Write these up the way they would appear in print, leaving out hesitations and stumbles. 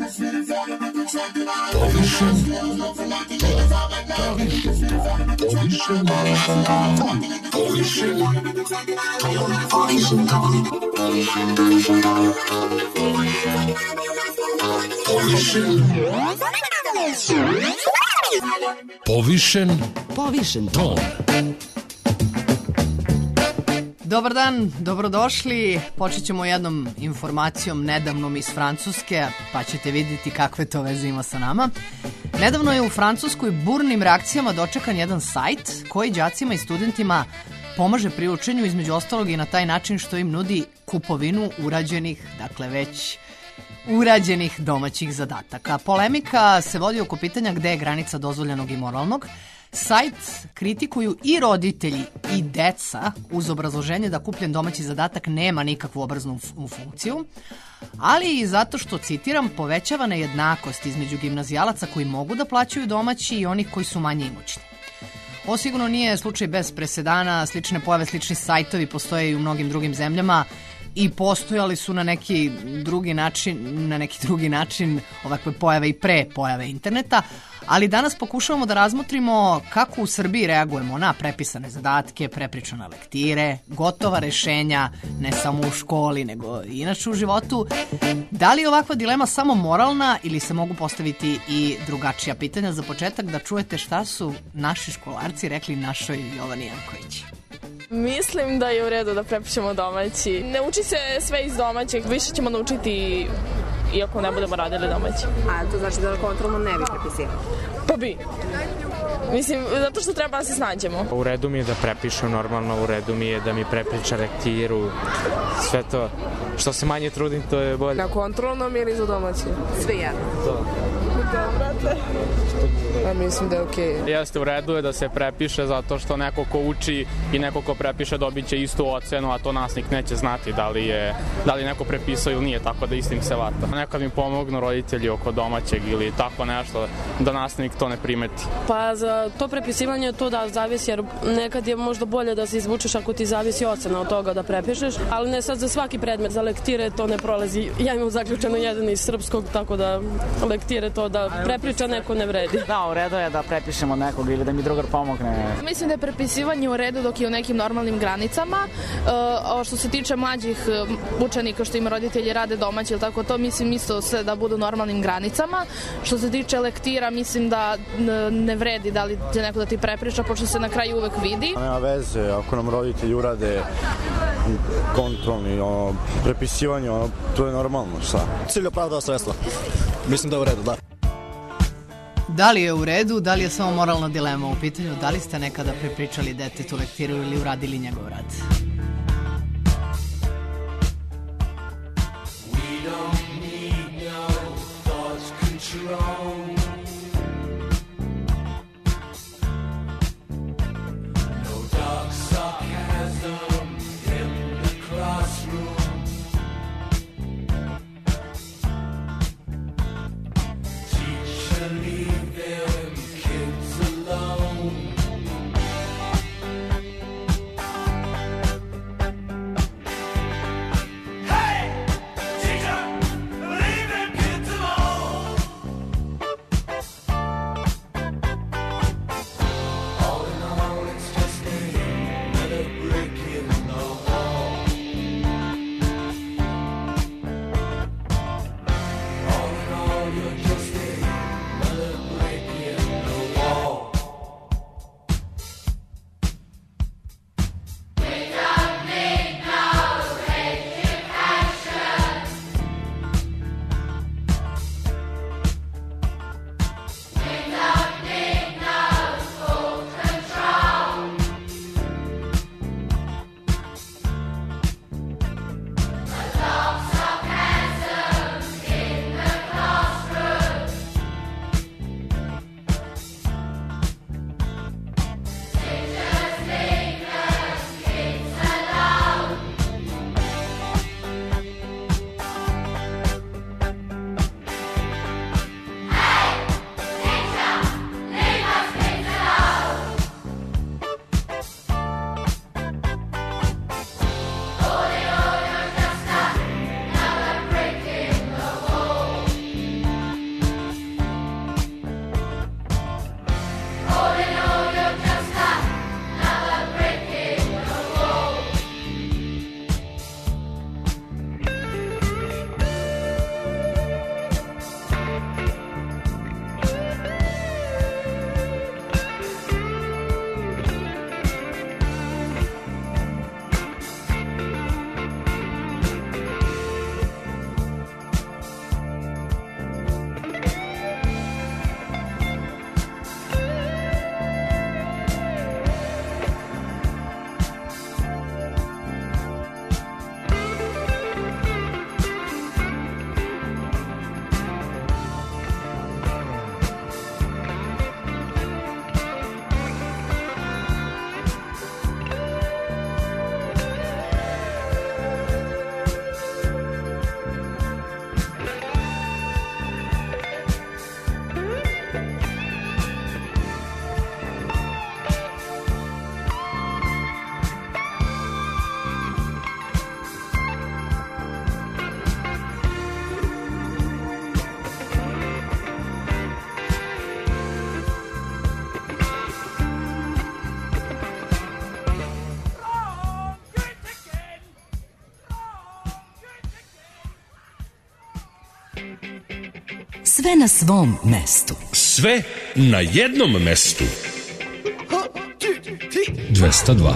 Povišen ton. Dobar dan, dobrodošli. Počet ćemo jednom informacijom nedavnom iz Francuske, pa ćete vidjeti kakve to veze ima sa nama. Nedavno je u Francuskoj burnim reakcijama dočekan jedan sajt koji đacima i studentima pomaže pri učenju, između ostalog i na taj način što im nudi kupovinu urađenih, dakle već urađenih domaćih zadataka. Polemika se vodi oko pitanja gde je granica dozvoljenog i moralnog. Sajt kritikuju i roditelji i deca uz obrazloženje da kupljen domaći zadatak nema nikakvu obraznu funkciju, ali i zato što, citiram, povećava nejednakost između gimnazijalaca koji mogu da plaćaju domaći i onih koji su manje imućni. Ovo sigurno nije slučaj bez presedana, slične pojave, slični sajtovi postoje i u mnogim drugim zemljama i postojali su na neki drugi način ovakve pojave i pre pojave interneta, ali danas pokušavamo da razmotrimo kako u Srbiji reagujemo na prepisane zadatke, prepričane lektire, gotova rešenja, ne samo u školi, nego i inače u životu. Da li je ovakva dilema samo moralna ili se mogu postaviti i drugačija pitanja? Za početak da čujete šta su naši školarci rekli našoj Jovani Janković. Mislim da je u redu da prepišemo domaći. Ne uči se sve iz domaćeg, više ćemo naučiti iako ne budemo radili domaći. A to znači da na kontrolnom ne bi prepisivali? Pa bi. Mislim, zato što treba da se snađemo. U redu mi je da prepišem normalno, u redu mi je da mi prepriča lektiru, sve to. Što se manje trudim, to je bolje. Na kontrolnom ili za domaći? Sve jedno. To. Da, brate. Ja mislim da je okej. Jeste, u redu je da se prepiše zato što neko ko uči i neko ko prepiše dobit će istu ocenu, a to nastavnik neće znati da li je neko prepisao ili nije, tako da istim se vata. Nekad mi pomognu roditelji oko domaćeg ili tako nešto da nastavnik to ne primeti. Pa za to prepisivanje to da zavisi, jer nekad je možda bolje da se izvučeš ako ti zavisi ocena od toga da prepišeš, ali ne sad za svaki predmet. Za lektire to ne prolazi. Ja imam zaključeno jedan iz srpskog, tako da lektire to da prepriča neko ne vredi. Da, u redu je da prepišemo nekog ili da mi drugar pomogne. Mislim da je prepisivanje u redu dok je u nekim normalnim granicama. Što se tiče mlađih učenika što im roditelji rade domaći ili tako to, mislim isto sve da budu u normalnim granicama. Što se tiče lektira, mislim da ne vredi da li će neko da ti prepriča, pošto se na kraju uvek vidi. Nema veze, ako nam roditelji urade kontrolni, prepisivanje, to je normalno, šta? Cilj opravdava sredstva. Mislim da je u redu, da. Da li je u redu, da li je samo moralna dilema u pitanju, da li ste nekada prepričali detetu lektiru ili uradili njegov rad? Sve na svom mestu. Sve na jednom mestu. 202.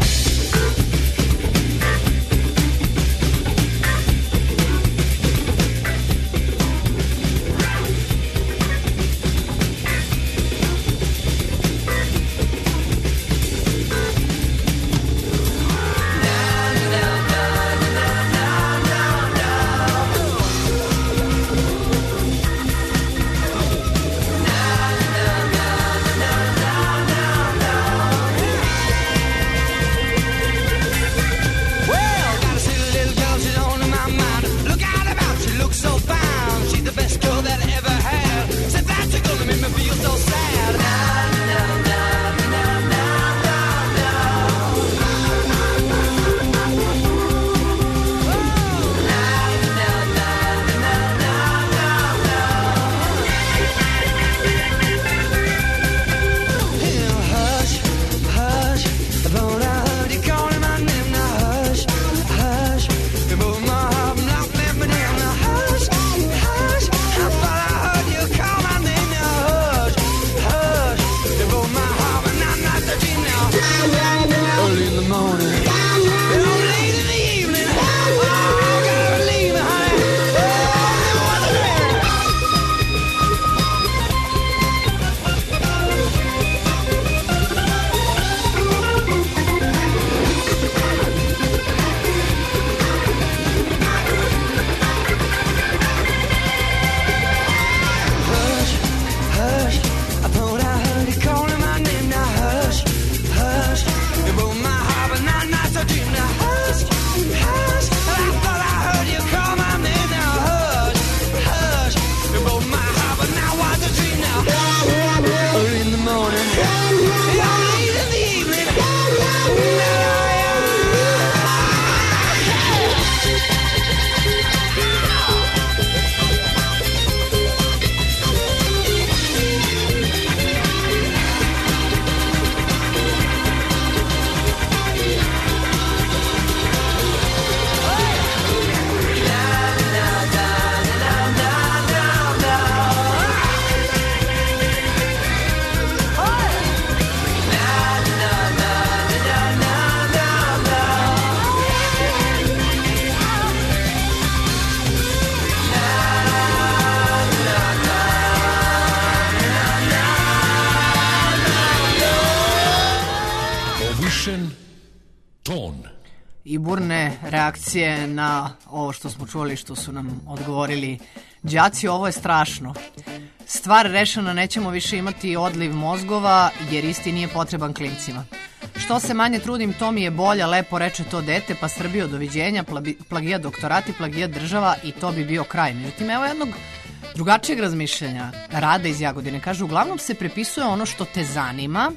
I burne reakcije na ovo što smo čuli, što su nam odgovorili đaci. Ovo je strašno. Stvar rešena, nećemo više imati odliv mozgova jer isti nije potreban klincima. Što se manje trudim, to mi je bolja, lepo reče to dete, pa Srbijo, doviđenja, plagijat doktorati, plagijat država i to bi bio kraj. Međutim, evo jednog drugačijeg razmišljanja. Rada iz Jagodine kaže, uglavnom se prepisuje ono što te zanima,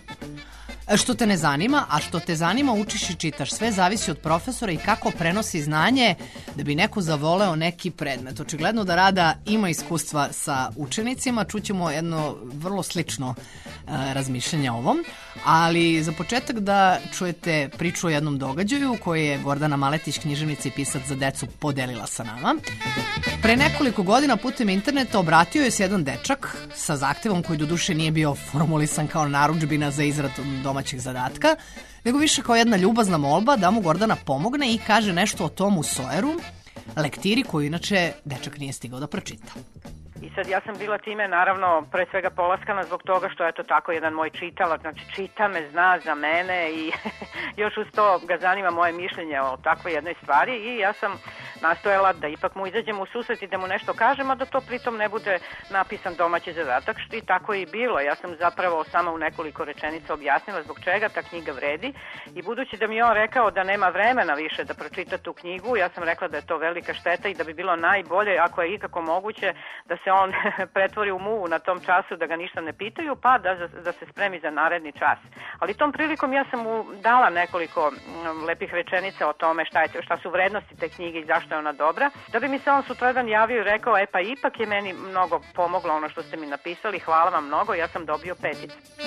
što te ne zanima, a što te zanima učiš i čitaš. Sve zavisi od profesora i kako prenosi znanje da bi neko zavoleo neki predmet. Očigledno da Rada ima iskustva sa učenicima, čućemo jedno vrlo slično razmišljanje o ovom, ali za početak da čujete priču o jednom događaju koji je Gordana Maletić, književnica i pisac za decu, podelila sa nama. Pre nekoliko godina putem interneta obratio je se jedan dečak sa zahtevom koji doduše nije bio formulisan kao narudžbina za izradu domaćeg zadatka, nego više kao jedna ljubazna molba da mu Gordana pomogne i kaže nešto o Tomu Sojeru, lektiri koju inače dečak nije stigao da pročita. I sad ja sam bila time naravno pre svega polaskana zbog toga što je to tako jedan moj čitalac, znači čita me, zna za mene i još uz to ga zanima moje mišljenje o takvoj jednoj stvari i ja sam nastojala da ipak mu izađem u susret i da mu nešto kažem, a da to pritom ne bude napisan domaći zadatak, što i tako je i bilo. Ja sam zapravo samo u nekoliko rečenica objasnila zbog čega ta knjiga vredi i budući da mi je on rekao da nema vremena više da pročita tu knjigu, ja sam rekla da je to velika šteta i da bi bilo najbolje, ako je ikako moguće, da se on pretvori u muvu na tom času, da ga ništa ne pitaju, pa da se spremi za naredni čas. Ali tom prilikom ja sam mu dala nekoliko lepih rečenica o tome šta su vrednosti te knjige i zašto je ona dobra, da bi mi se on sutradan javio i rekao, pa ipak je meni mnogo pomoglo ono što ste mi napisali, hvala vam mnogo, ja sam dobio 5.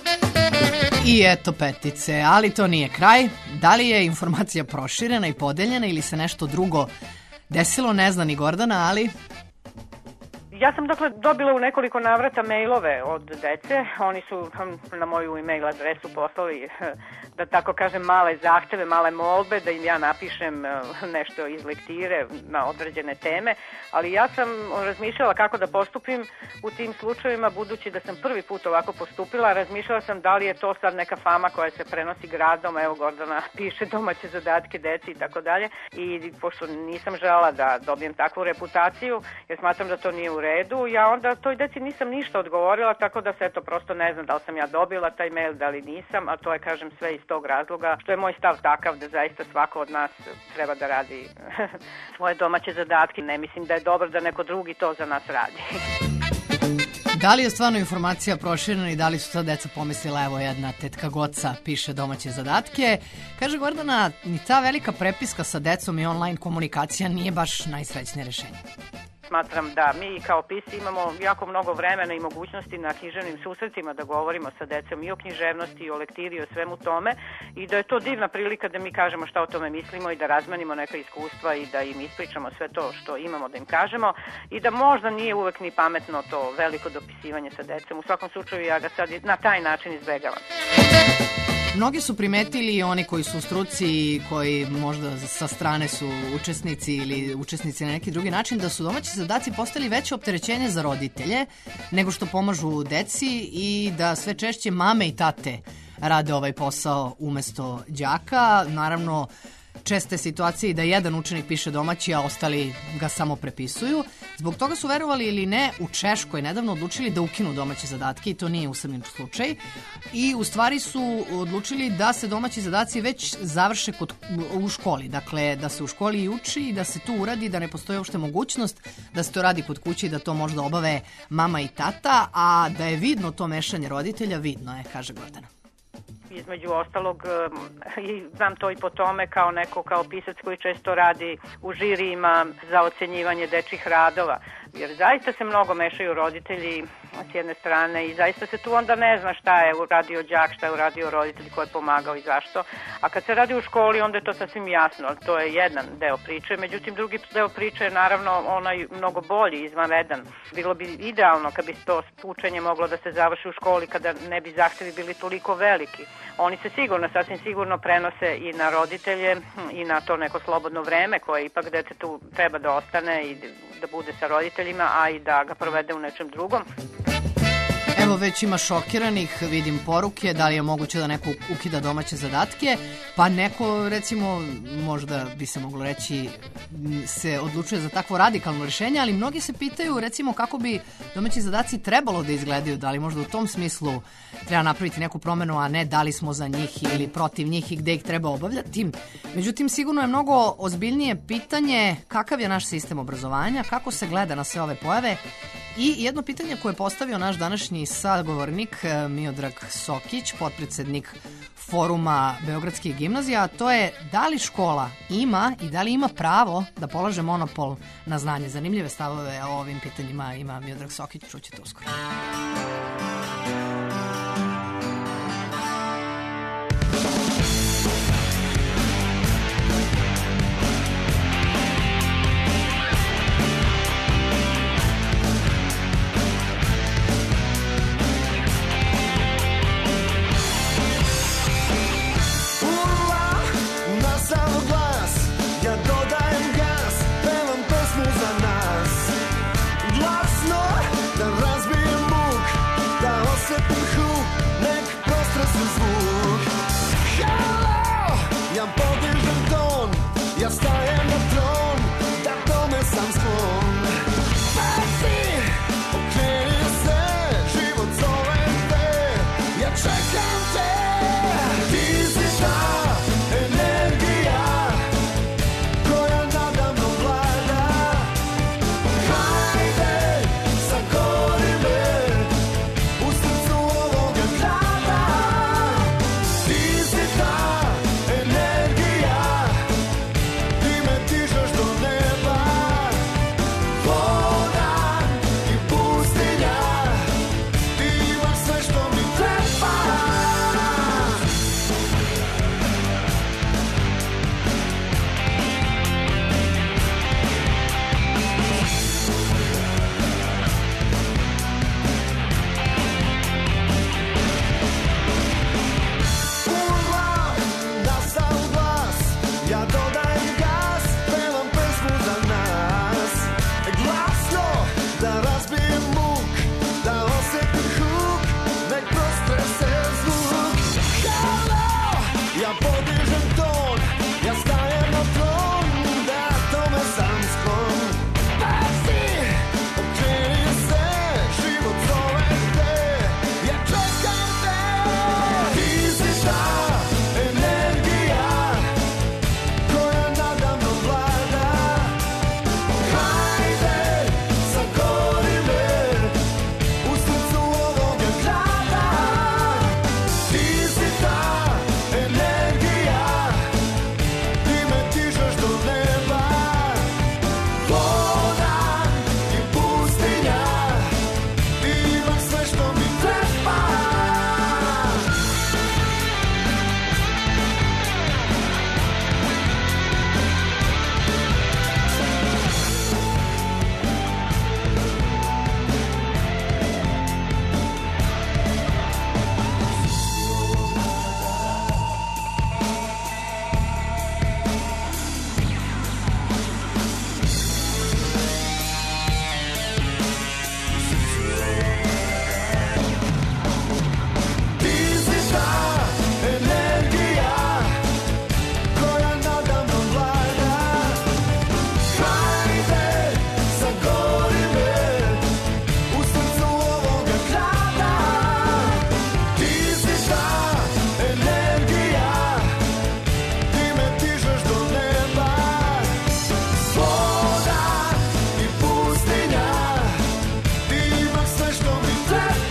I eto 5, ali to nije kraj. Da li je informacija proširena i podeljena ili se nešto drugo desilo, ne zna ni Gordana, ali... Ja sam dakle dobila u nekoliko navrata mailove od dece, oni su na moju e-mail adresu poslali, da tako kažem, male zahteve, male molbe, da im ja napišem nešto iz lektire na određene teme, ali ja sam razmišljala kako da postupim u tim slučajevima, budući da sam prvi put ovako postupila, razmišljala sam da li je to sad neka fama koja se prenosi gradom, evo Gordana piše domaće zadatke deci i tako dalje, i pošto nisam žela da dobijem takvu reputaciju, jer smatram da to nije u redu, ja onda toj deci nisam ništa odgovorila, tako da se eto prosto ne znam da li sam ja dobila taj mail, da li nisam, a to je kažem sve iz tog razloga što je moj stav takav da zaista svako od nas treba da radi svoje domaće zadatke. Ne mislim da je dobro da neko drugi to za nas radi. Da li je stvarno informacija proširena i da li su ta deca pomislila, evo jedna tetka Goca piše domaće zadatke? Kaže Gordana, ni ta velika prepiska sa decom i online komunikacija nije baš najsrećnije rešenje. Smatram da mi kao pisci imamo jako mnogo vremena i mogućnosti na književnim susretima da govorimo sa decom i o književnosti, i o lektiri, i o svemu tome, i da je to divna prilika da mi kažemo šta o tome mislimo i da razmenimo neka iskustva i da im ispričamo sve to što imamo da im kažemo, i da možda nije uvek ni pametno to veliko dopisivanje sa decom. U svakom slučaju ja ga sad na taj način izbegavam. Mnogi su primetili, oni koji su u struci, koji možda sa strane su učesnici ili učesnici na neki drugi način, da su domaći zadaci postali veće opterećenje za roditelje nego što pomažu deci i da sve češće mame i tate rade ovaj posao umesto đaka. Naravno, česte situacije da jedan učenik piše domaći, a ostali ga samo prepisuju. Zbog toga su, verovali ili ne, u Češkoj nedavno odlučili da ukinu domaće zadatke i to nije usamljen slučaj. I u stvari su odlučili da se domaći zadaci već završe u školi. Dakle, da se u školi i uči i da se tu uradi, da ne postoji uopšte mogućnost da se to radi kod kuće i da to možda obave mama i tata, a da je vidno to mešanje roditelja, vidno je, kaže Gordana. Između ostalog, i znam to i po tome kao pisac koji često radi u žirijima za ocenjivanje dečjih radova, jer zaista se mnogo mešaju roditelji s jedne strane i zaista se tu onda ne zna šta je uradio đak, šta je uradio roditelj, ko je pomagao i zašto, a kad se radi u školi onda je to sasvim jasno, to je jedan deo priče, međutim drugi deo priče je naravno onaj mnogo bolji, izvanredan. Bilo bi idealno kad bi to učenje moglo da se završi u školi, kada ne bi zahtevi bili toliko veliki. Oni se sigurno, sasvim sigurno prenose i na roditelje i na to neko slobodno vreme koje ipak detetu treba da ostane i da bude sa roditeljima, a i da ga provede u nečem drugom. Evo već ima šokiranih, vidim poruke, da li je moguće da neko ukida domaće zadatke, pa neko, recimo, možda bi se moglo reći, se odlučuje za takvo radikalno rješenje, ali mnogi se pitaju, recimo, kako bi domaći zadaci trebalo da izgledaju, da li možda u tom smislu treba napraviti neku promenu, a ne da li smo za njih ili protiv njih i gde ih treba obavljati. Međutim, sigurno je mnogo ozbiljnije pitanje kakav je naš sistem obrazovanja, kako se gleda na sve ove pojave. I jedno pitanje koje je postavio naš današnji sagovornik Miodrag Sokić, potpredsednik Foruma Beogradskih gimnazija, a to je da li škola ima i da li ima pravo da polaže monopol na znanje. Zanimljive stavove o ovim pitanjima ima Miodrag Sokić, čućete uskoro. Glasno da razbijem muk, da osjetim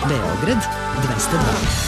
Beograd 202.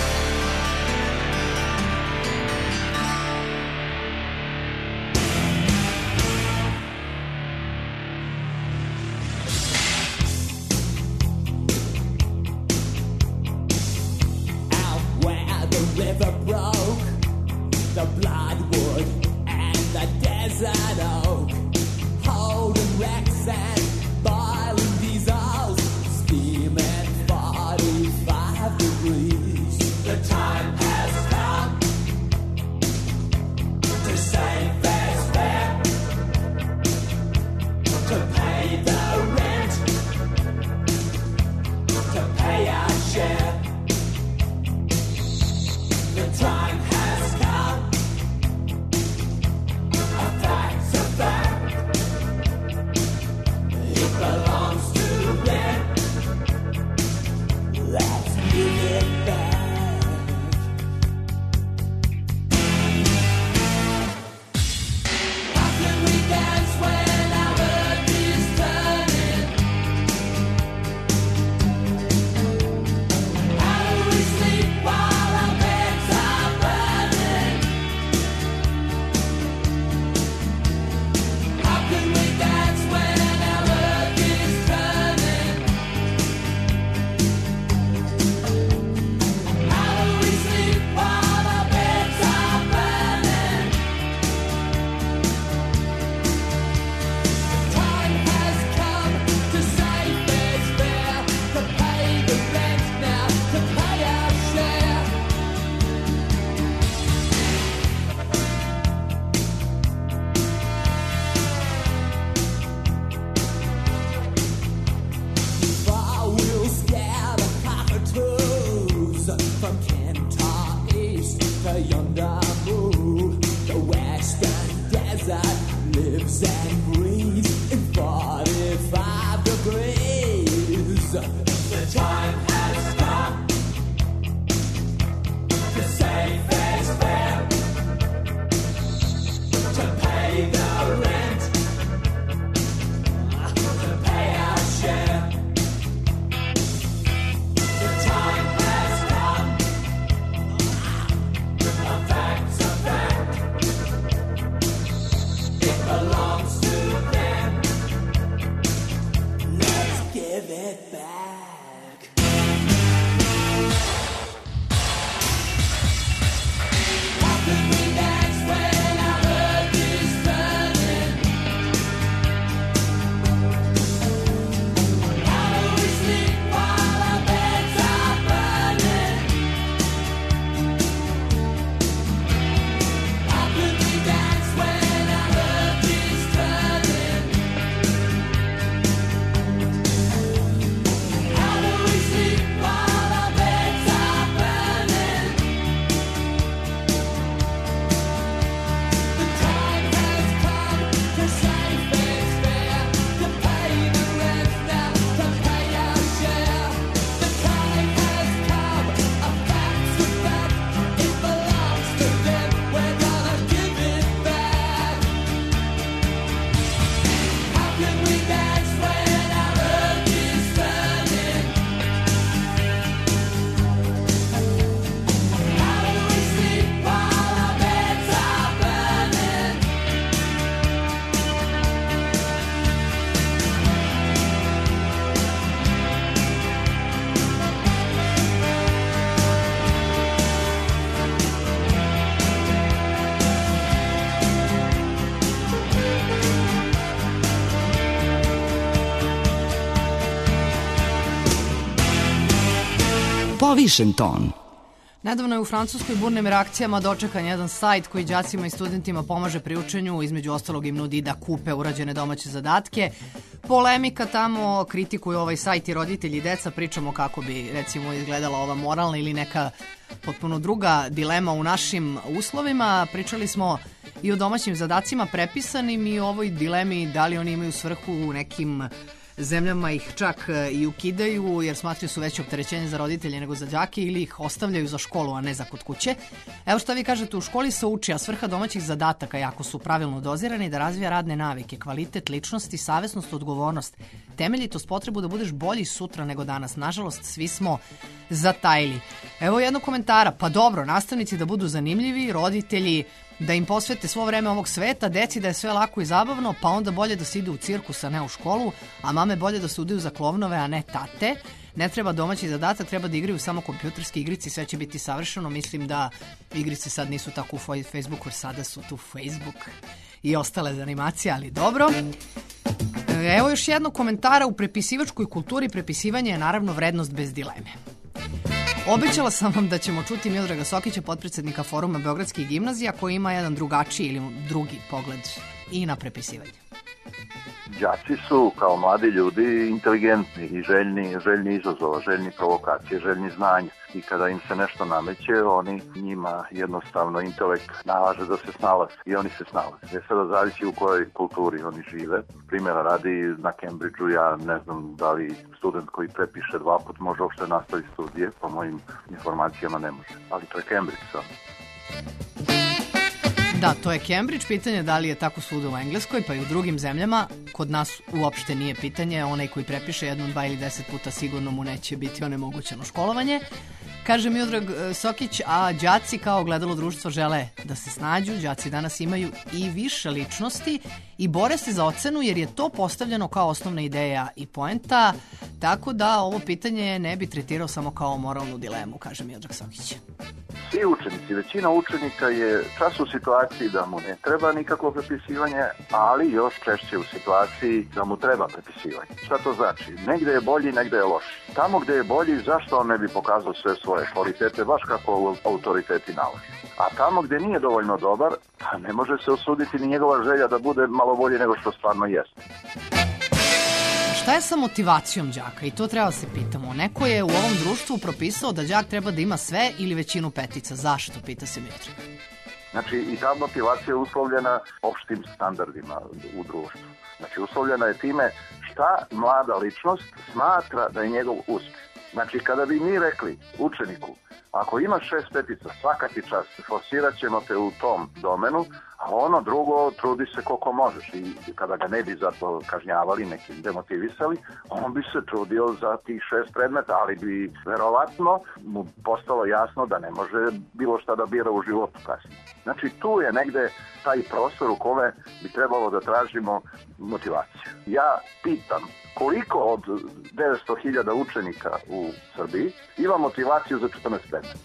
Povišen ton. Nedavno je u Francuskoj burnim reakcijama dočekan jedan sajt koji đacima i studentima pomaže pri učenju, između ostalog im nudi da kupe urađene domaće zadatke. Polemika tamo, kritikuju ovaj sajt i roditelji i deca, pričamo kako bi recimo izgledala ova moralna ili neka potpuno druga dilema u našim uslovima. Pričali smo i o domaćim zadacima prepisanim i o ovoj dilemi da li oni imaju svrhu u nekim zemljama ih čak i ukidaju jer smatraju su veće opterećenje za roditelje nego za đake ili ih ostavljaju za školu, a ne za kod kuće. Evo šta vi kažete, u školi se uči, a svrha domaćih zadataka je, ako su pravilno dozirani, da razvija radne navike, kvalitet ličnosti, savesnost, odgovornost, temeljitost, potrebu da budeš bolji sutra nego danas. Nažalost, svi smo zatajili. Evo jednog komentara, pa dobro, nastavnici da budu zanimljivi, roditelji da im posvete svo vreme ovog sveta, deci da je sve lako i zabavno, pa onda bolje da se ide u cirkus, a ne u školu, a mame bolje da se udaju za klovnove, a ne tate. Ne treba domaći zadatak, treba da igraju samo kompjuterske igrice, sve će biti savršeno. Mislim da igrice sad nisu tako u Facebooku, jer sada su tu Facebook i ostale animacije, ali dobro. Evo još jednog komentara, u prepisivačkoj kulturi prepisivanje je naravno vrednost bez dileme. Obećala sam vam da ćemo čuti Miodraga Sokića, potpredsednika Foruma Beogradskih gimnazija, koji ima jedan drugačiji ili drugi pogled i na prepisivanje. Đaci su kao mladi ljudi inteligentni i željni izazova, željni provokacije, željni znanja. I kada im se nešto nameće, oni njima jednostavno intelekt nalaže da se snalaze i oni se snalaze. Jer sada zavisi u kojoj kulturi oni žive. Primjera radi, na Cambridgeu, ja ne znam da li student koji prepiše 2 puta može uopšte nastavi studije, po mojim informacijama ne može. Ali to je Cambridge samo. Da, to je Cambridge. Pitanje je da li je tako svuda u Engleskoj, pa i u drugim zemljama. Kod nas uopšte nije pitanje. Onaj koji prepiše 1, 2 ili 10 puta sigurno mu neće biti onemogućeno školovanje. Kaže Miodrag Sokić, a đaci kao ogledalo društva žele da se snađu. Đaci danas imaju i više ličnosti i bore se za ocenu jer je to postavljeno kao osnovna ideja i poenta, tako da ovo pitanje ne bi tretirao samo kao moralnu dilemu, kaže Miodrag Sokić. Svi učenici, većina učenika je čas u situaciji da mu ne treba nikakvo prepisivanje, ali još češće u situaciji da mu treba prepisivanje. Šta to znači? Negde je bolji, negde je loši. Tamo gde je bolji, zašto on ne bi pokazao sve svoje kvalitete, baš kako autoriteti nalaze? A tamo gde nije dovoljno dobar, pa ne može se osuditi ni njegova želja da bude malo bolji nego što stvarno jeste. Šta je sa motivacijom đaka? I to treba se pitamo. Neko je u ovom društvu propisao da đak treba da ima sve ili većinu petica. Zašto? Pita se Miodrag. Znači, i ta motivacija je uslovljena opštim standardima u društvu. Znači, uslovljena je time šta mlada ličnost smatra da je njegov uspeh. Znači, kada bi mi rekli učeniku, ako imaš 6 petica, svaka ti čast, forsirat ćemo te u tom domenu, a ono drugo, trudi se koliko možeš. I kada ga ne bi zato kažnjavali, nekim demotivisali, on bi se trudio za tih 6 predmeta, ali bi verovatno mu postalo jasno da ne može bilo šta da bira u životu kasnije. Znači, tu je negde taj prostor u kome bi trebalo da tražimo motivaciju. Ja pitam, koliko od 900.000 učenika u Srbiji ima motivaciju za 14 predmeta?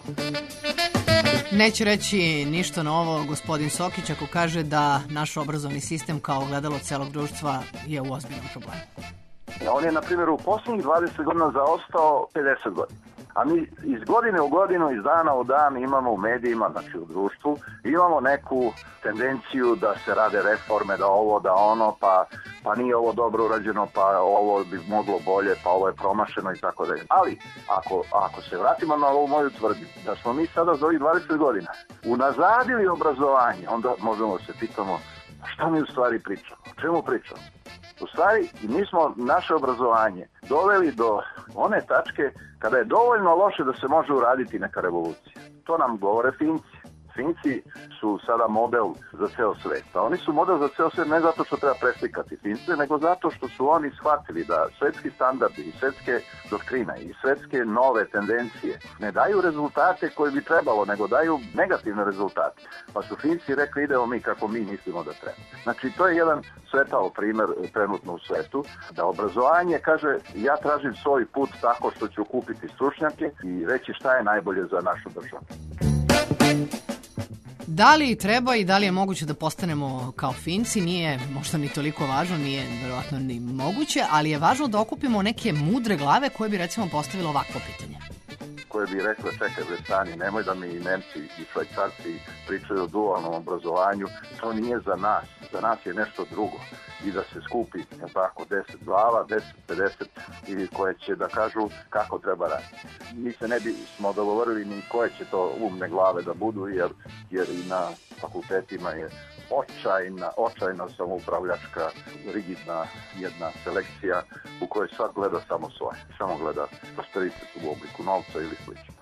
Neće reći ništa novo gospodin Sokić ako kaže da naš obrazovni sistem kao ogledalo celog društva je u ozbiljnom problemu. On je, na primjer, u poslednjih 20 godina zaostao 50 godina. A mi iz godine u godinu, iz dana u dan imamo u medijima, znači u društvu, imamo neku tendenciju da se rade reforme, da ovo, da ono, pa nije ovo dobro urađeno, pa ovo bi moglo bolje, pa ovo je promašeno i tako dalje. Ali, ako se vratimo na ovu moju tvrdnju, da smo mi sada za ovih 20 godina unazadili obrazovanje, onda možemo se pitamo šta mi u stvari pričamo, o čemu pričamo. U stvari, mi smo naše obrazovanje doveli do one tačke kada je dovoljno loše da se može uraditi neka revolucija. To nam govore Finci. Finci su sada model za ceo svet. A oni su model za ceo svet ne zato što treba preslikati Fince, nego zato što su oni shvatili da svetski standardi i svetske doktrine i svetske nove tendencije ne daju rezultate koje bi trebalo, nego daju negativne rezultate. Pa su Finci rekli idemo mi kako mi mislimo da treba. Znači, to je jedan svetao primer trenutno u svetu, da obrazovanje kaže ja tražim svoj put tako što ću kupiti stručnjake i reći šta je najbolje za našu državu. Da li treba i da li je moguće da postanemo kao Finci, nije možda ni toliko važno, nije verovatno ni moguće, ali je važno da okupimo neke mudre glave koje bi recimo postavile ovakvo pitanje. Koje bi rekla, čekaj bre stani, nemoj da mi i Nemci i Švajcarci pričaju o dualnom obrazovanju, to nije za nas je nešto drugo. I da se skupi, tako, 10 glava, 10, 50, ili koje će da kažu kako treba raditi. Mi se ne bismo dogovorili ni koje će to umne glave da budu, jer i na fakultetima je očajna samoupravljačka, rigidna jedna selekcija u kojoj svak gleda samo svoje, samo gleda prosperitet u obliku novca ili slično.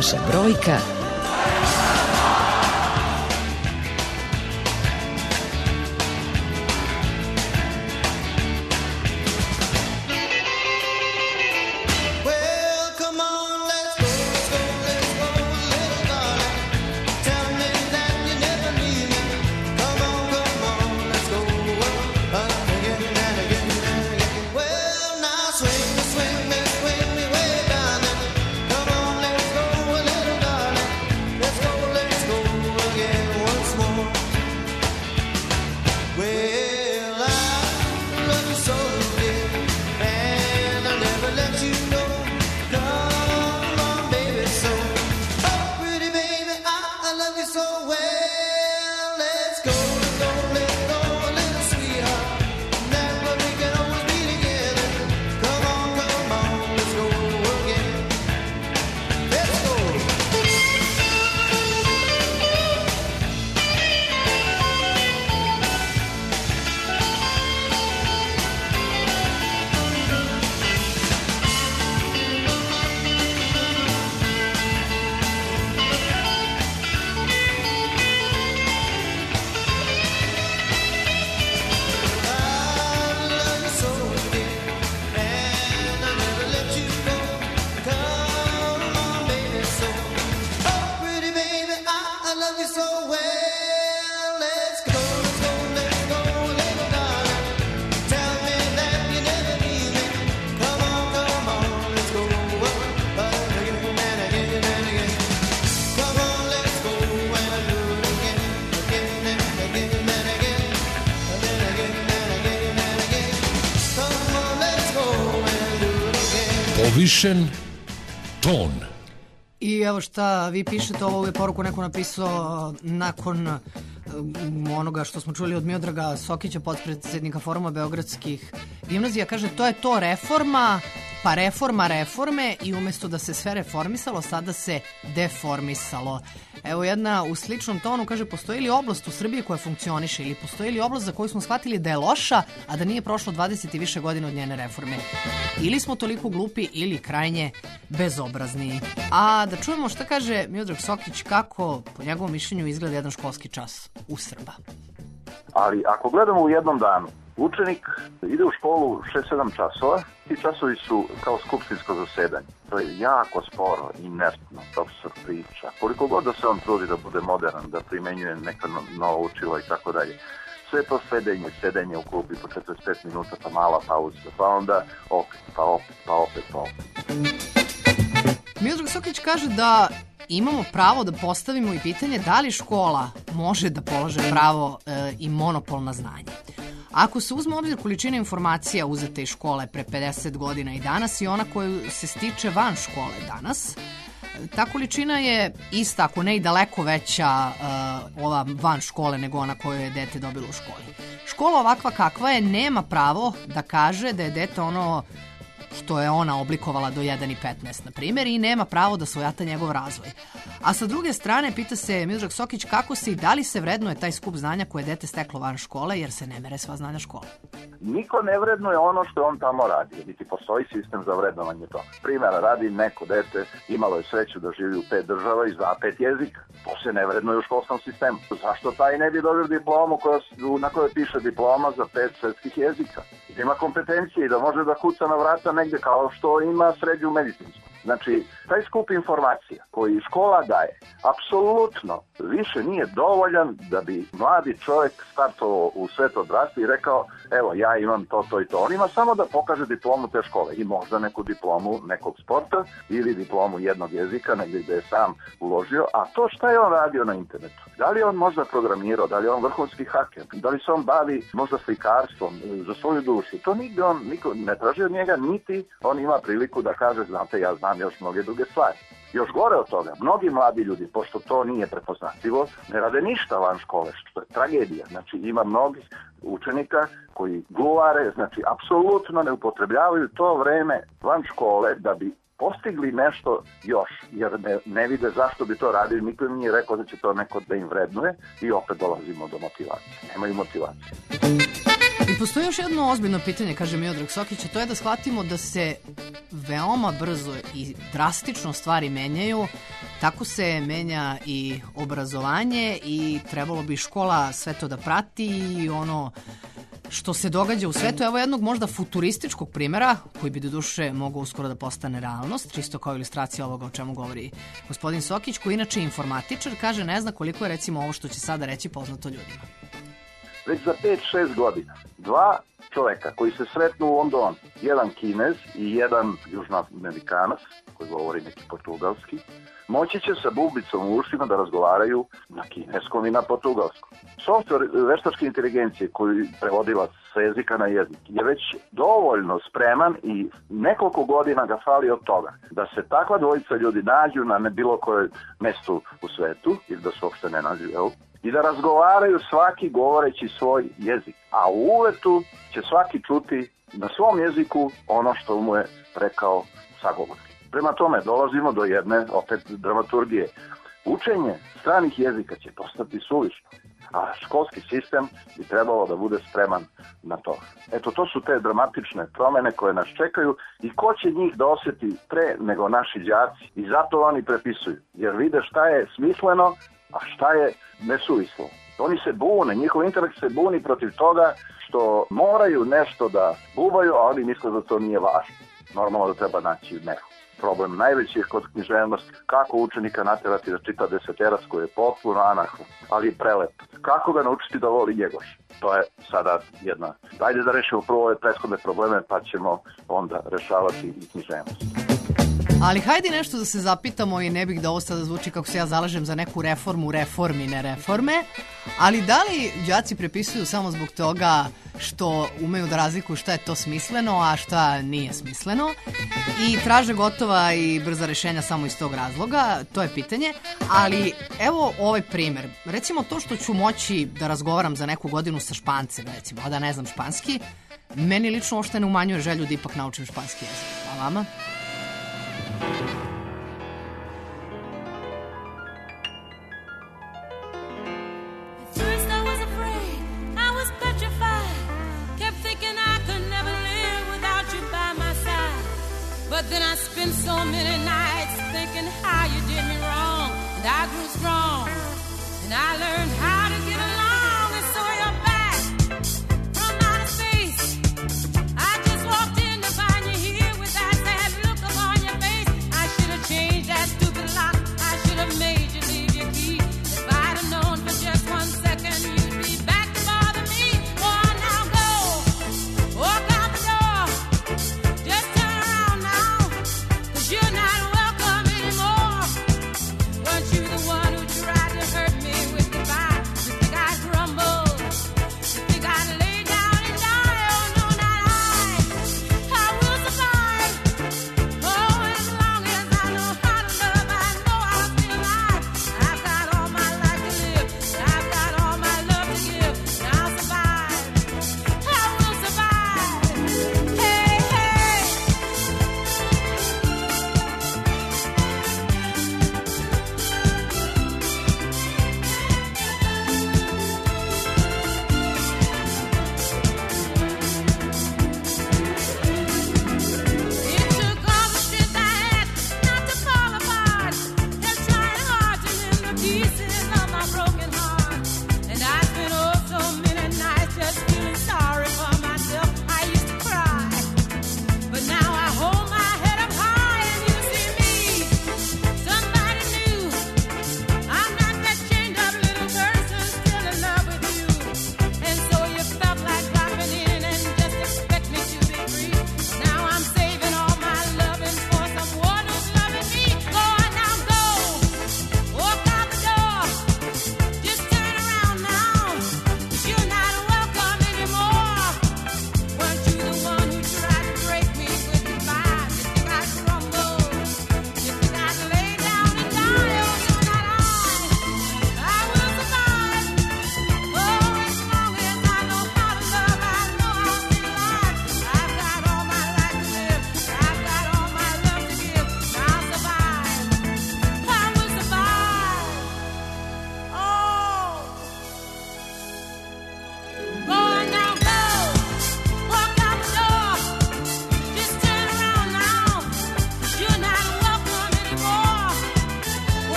Vaša brojka. Povišen ton. I evo šta vi pišete, ovo je poruku neko napisao nakon onoga što smo čuli od Miodraga Sokića, potpredsjednika Foruma beogradskih gimnazija. Kaže, to je to reforma, pa reforma reforme i umjesto da se sve reformisalo, sada se deformisalo. Evo jedna u sličnom tonu, kaže, postoji li oblast u Srbiji koja funkcioniše ili postoji li oblast za koju smo shvatili da je loša, a da nije prošlo 20 i više godina od njene reforme? Ili smo toliko glupi ili krajnje bezobrazni. A da čujemo šta kaže Miodrag Sokić, kako po njegovom mišljenju izgleda jedan školski čas u Srba. Ali ako gledamo u jednom danu, učenik ide u školu 6-7 časova, ti časovi su kao skupštinsko zasedanje. To je jako sporo, inertno, profesor priča. Koliko god da se on trudi da bude modern, da primenjuje neka novo učilo i tako dalje. Sve to sedenje u klubi po 45 minuta, pa mala pauza, pa onda opet. Miodrag Sokić kaže da imamo pravo da postavimo i pitanje da li škola može da polaže pravo i monopol na znanje. Ako se uzme obzir količina informacija uzete iz škole pre 50 godina i danas i ona koju se stiče van škole danas, ta količina je ista, ako ne i daleko veća ova van škole nego ona koju je dete dobilo u školi. Škola ovakva kakva je nema pravo da kaže da je dete ono što je ona oblikovala do 1,15 na primjer i nema pravo da svojata njegov razvoj. A sa druge strane pita se Miodrag Sokić kako se i da li se vrednuje taj skup znanja koje je dete steklo van škole jer se ne mere sva znanja škole. Niko ne vrednuje ono što on tamo radi, niti postoji sistem za vrednovanje toga. Primjera, radi neko dete, imalo je sreću da živi u 5 država i zna 5 jezika. To se ne vrednuje u školskom sistemu. Zašto taj ne bi dobio diplomu na kojoj piše diploma za 5 svetskih jezika? Da ima kompetencije i da može da kuca na vrata negde kao što ima srednju medicinsku. Znači, taj skup informacija koji škola daje, apsolutno više nije dovoljan da bi mladi čovjek startovao u svet odrasti i rekao, evo, ja imam to i to. On ima samo da pokaže diplomu te škole i možda neku diplomu nekog sporta ili diplomu jednog jezika, negdje gde je sam uložio, a to šta je on radio na internetu? Da li on možda programirao, da li je on vrhunski haker, da li se on bavi možda slikarstvom za svoju dušu? To nigde on niko ne traži od njega, niti on ima priliku da kaže, znate, ja znam još mnoge druge stvari. Još gore od toga, mnogi mladi ljudi, pošto to nije prepoznatljivo, ne rade ništa van škole, što je tragedija. Znači, ima mnogih učenika koji gluvare, znači, apsolutno ne upotrebljavaju to vreme van škole da bi postigli nešto još, jer ne vide zašto bi to radili, niko im nije rekao da će to neko da im vrednuje i opet dolazimo do motivacije. Nemaju motivacije. I postoji još jedno ozbiljno pitanje, kaže Miodrag Sokić, a to je da shvatimo da se veoma brzo i drastično stvari menjaju tako se menja i obrazovanje i trebalo bi škola sve to da prati i ono što se događa u svetu. Evo jednog možda futurističkog primjera, koji bi do duše mogao uskoro da postane realnost, čisto kao ilustracija ovoga o čemu govori gospodin Sokić, koji inače je informatičar, kaže ne zna koliko je recimo ovo što će sada reći poznato ljudima. Već za 5-6 godina, dva čoveka koji se sretnu u Londonu, jedan Kinez i jedan Južnoamerikanac, koji govori neki portugalski, moći će sa bubicom u ušima da razgovaraju na kineskom i na portugalskom. Softver veštačke inteligencije koji prevodilac sa jezika na jezik je već dovoljno spreman i nekoliko godina ga fali od toga da se takva dvojica ljudi nađu na bilo koje mestu u svetu ili da se uopšte ne nađu, i da razgovaraju svaki govoreći svoj jezik. A u uvetu će svaki čuti na svom jeziku ono što mu je rekao sagovornik. Prema tome dolazimo do jedne opet dramaturgije. Učenje stranih jezika će postati suvišno, a školski sistem bi trebalo da bude spreman na to. Eto, to su te dramatične promene koje nas čekaju i ko će njih da osjeti pre nego naši đaci. I zato oni prepisuju, jer vide šta je smisleno, a šta je nesuvislo. Oni se bune, njihov intelekt se buni protiv toga što moraju nešto da bubaju, a oni misle da to nije važno. Normalno da treba naći neku. Problem najveći je kod književnosti. Kako učenika naterati da čita Deseterac koji je potpuno anahron, ali je prelep. Kako ga naučiti da voli Njegoš? To je sada jedna. Dajde da rešimo prvo ove prethodne probleme, pa ćemo onda rešavati i književnost. Ali hajde nešto da se zapitamo i ne bih da ovo sada zvuči kako se ja zalažem za neku reformu reformine reforme, ali da li đaci prepisuju samo zbog toga što umeju da razlikuju šta je to smisleno, a šta nije smisleno i traže gotova i brza rešenja samo iz tog razloga, to je pitanje, ali evo ovaj primjer. Recimo to što ću moći da razgovaram za neku godinu sa Špancem, recimo, a da ne znam španski, meni lično uopšte ne umanjuje želju da ipak naučim španski jezik. A vama? But then I spent so many nights thinking how you did me wrong, and I grew strong, and I learned how to get along, and so you're back from outer space. I just walked in to find you here with that sad look upon your face. I should have changed that stupid lock, I should have made you leave your key. If I'd have known for just 1 second you'd be back to bother me. Oh, now go, walk out the door, just turn around now. You're not welcome anymore. Weren't you the one who tried to hurt me with goodbye?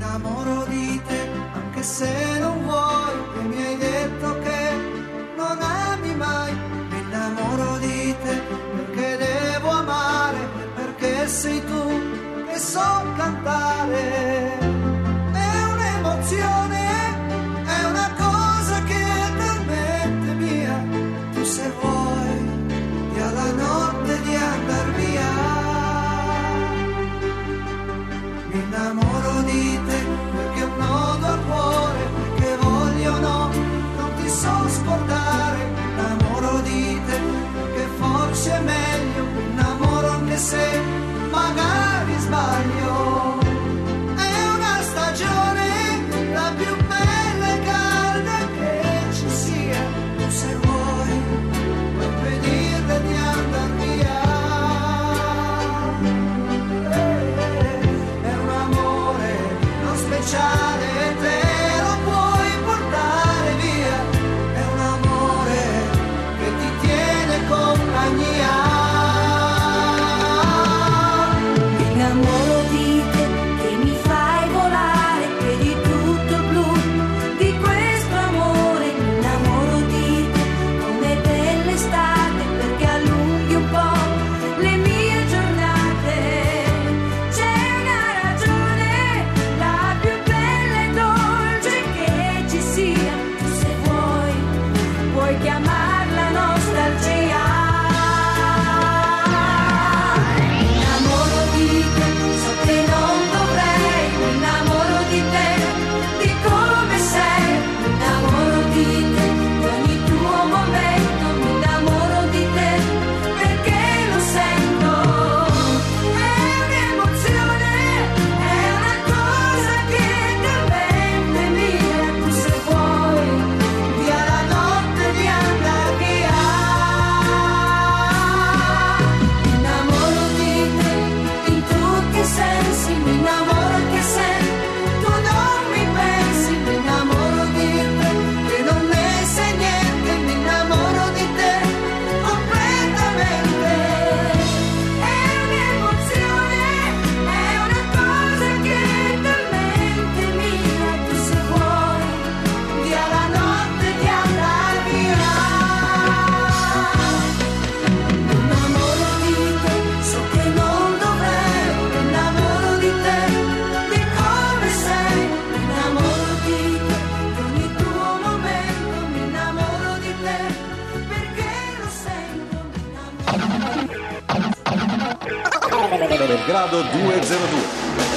innamoro di te, anche se non vuoi, e mi hai detto che non ami mai. Mi innamoro di te perché devo amare, perché sei tu che so cantare. È un'emozione, è una cosa che è talmente mia. Tu se vuoi, via la notte di andar via. Mi innamoro di te perché un nodo al cuore, che voglio no, non ti so scordare. Mi innamoro di te perché forse è meglio, mi innamoro anche se magari sbaglio. È una stagione, la più bella e calda che ci sia. Tu se vuoi, puoi impedirle di andar via. È un amore non speciale, te lo puoi portare via. È un amore che ti tiene compagnia. Mi innamoro di te che mi fai volare, vedi tutto blu di questo amore. Mi innamoro di te come dell'estate, perché allunghi un po' le mie giornate. C'è una ragione, la più bella e dolce che ci sia. Tu se vuoi, puoi chiamarla nostalgia. Mi innamoro di te, so che non dovrei. Mi innamoro di te, di come sei. Mi innamoro di te, di ogni tuo momento. Mi innamoro di te, perché lo sento. È un'emozione, è una cosa che è talmente mia. Tu se vuoi, via la notte di andar via. Mi innamoro di te in tutti i sensi, mi innamoro anche se tu non mi pensi. Mi innamoro di te che non ne sai niente, mi innamoro di te completamente. È un'emozione, è una cosa che è talmente mia. Tu se vuoi, via la notte di andar via. Mi innamoro di te, so che non dovrei. Mi innamoro di te, di come sei. Mi innamoro di te, di ogni tuo momento. Mi innamoro di te, perché lo sento. Belgrado 202.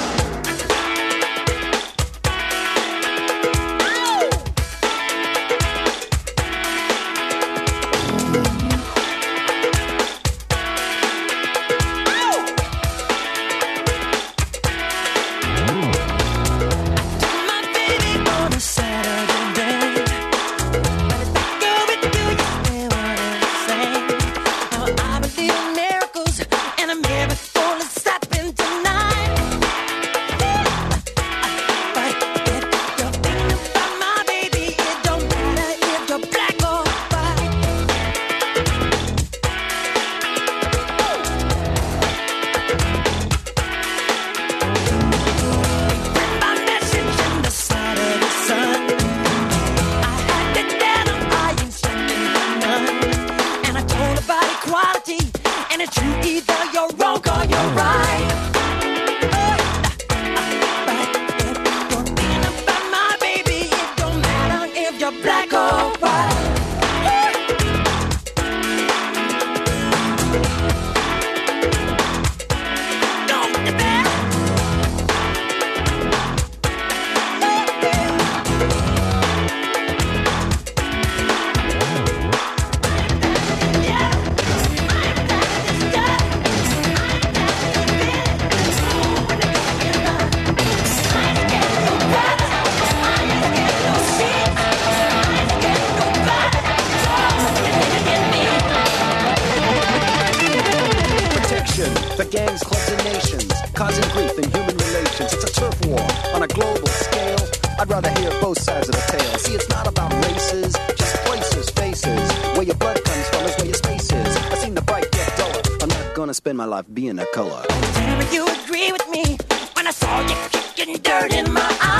The gangs, clubs, and nations, causing grief in human relations. It's a turf war on a global scale. I'd rather hear both sides of the tale. See, it's not about races, just places, faces. Where your blood comes from is where your space is. I've seen the fight get duller. I'm not gonna spend my life being a color. Tell me you agree with me when I saw you kicking dirt in my eyes.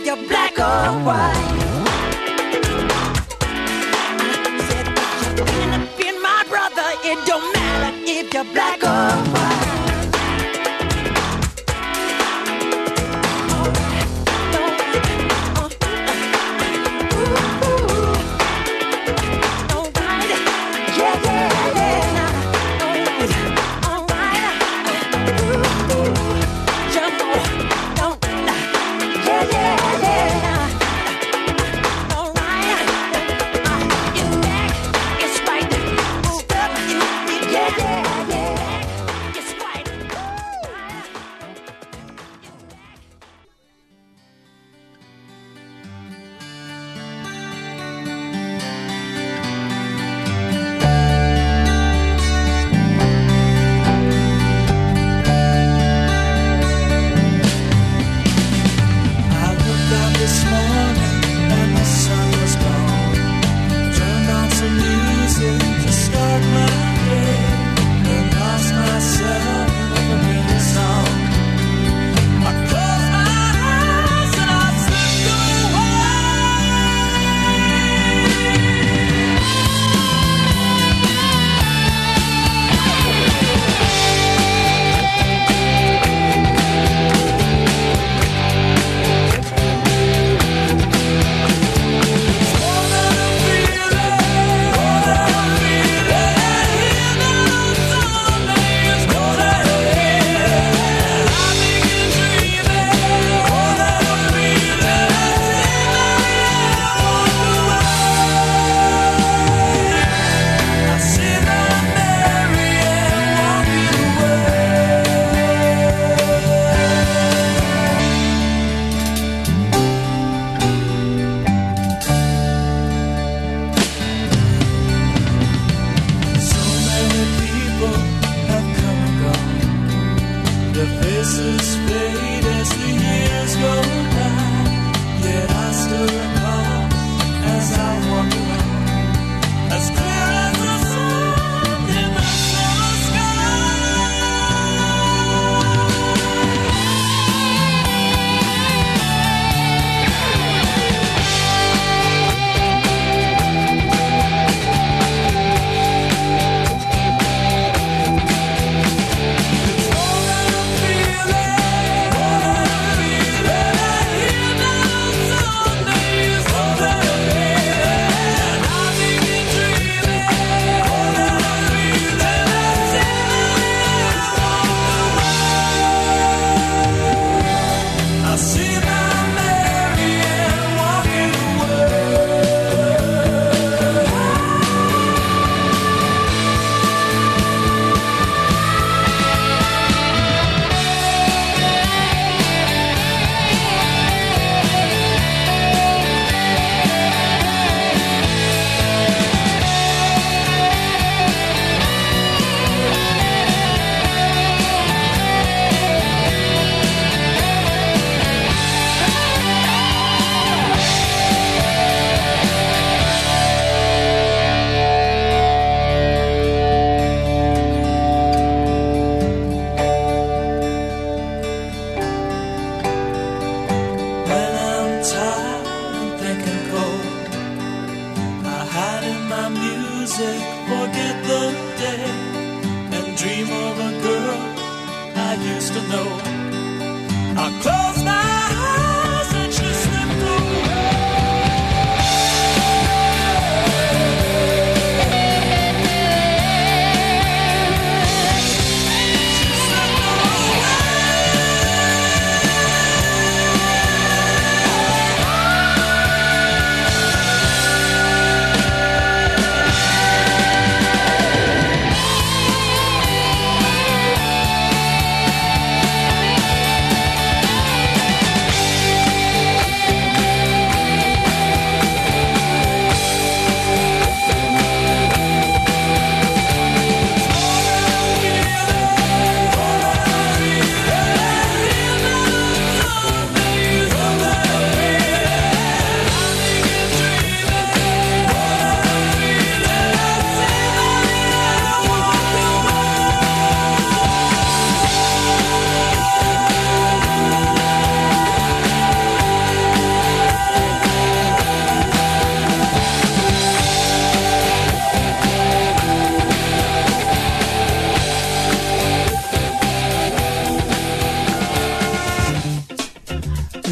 if you're black or white. I said that you're feeling up in my brother. It don't matter if you're black or white.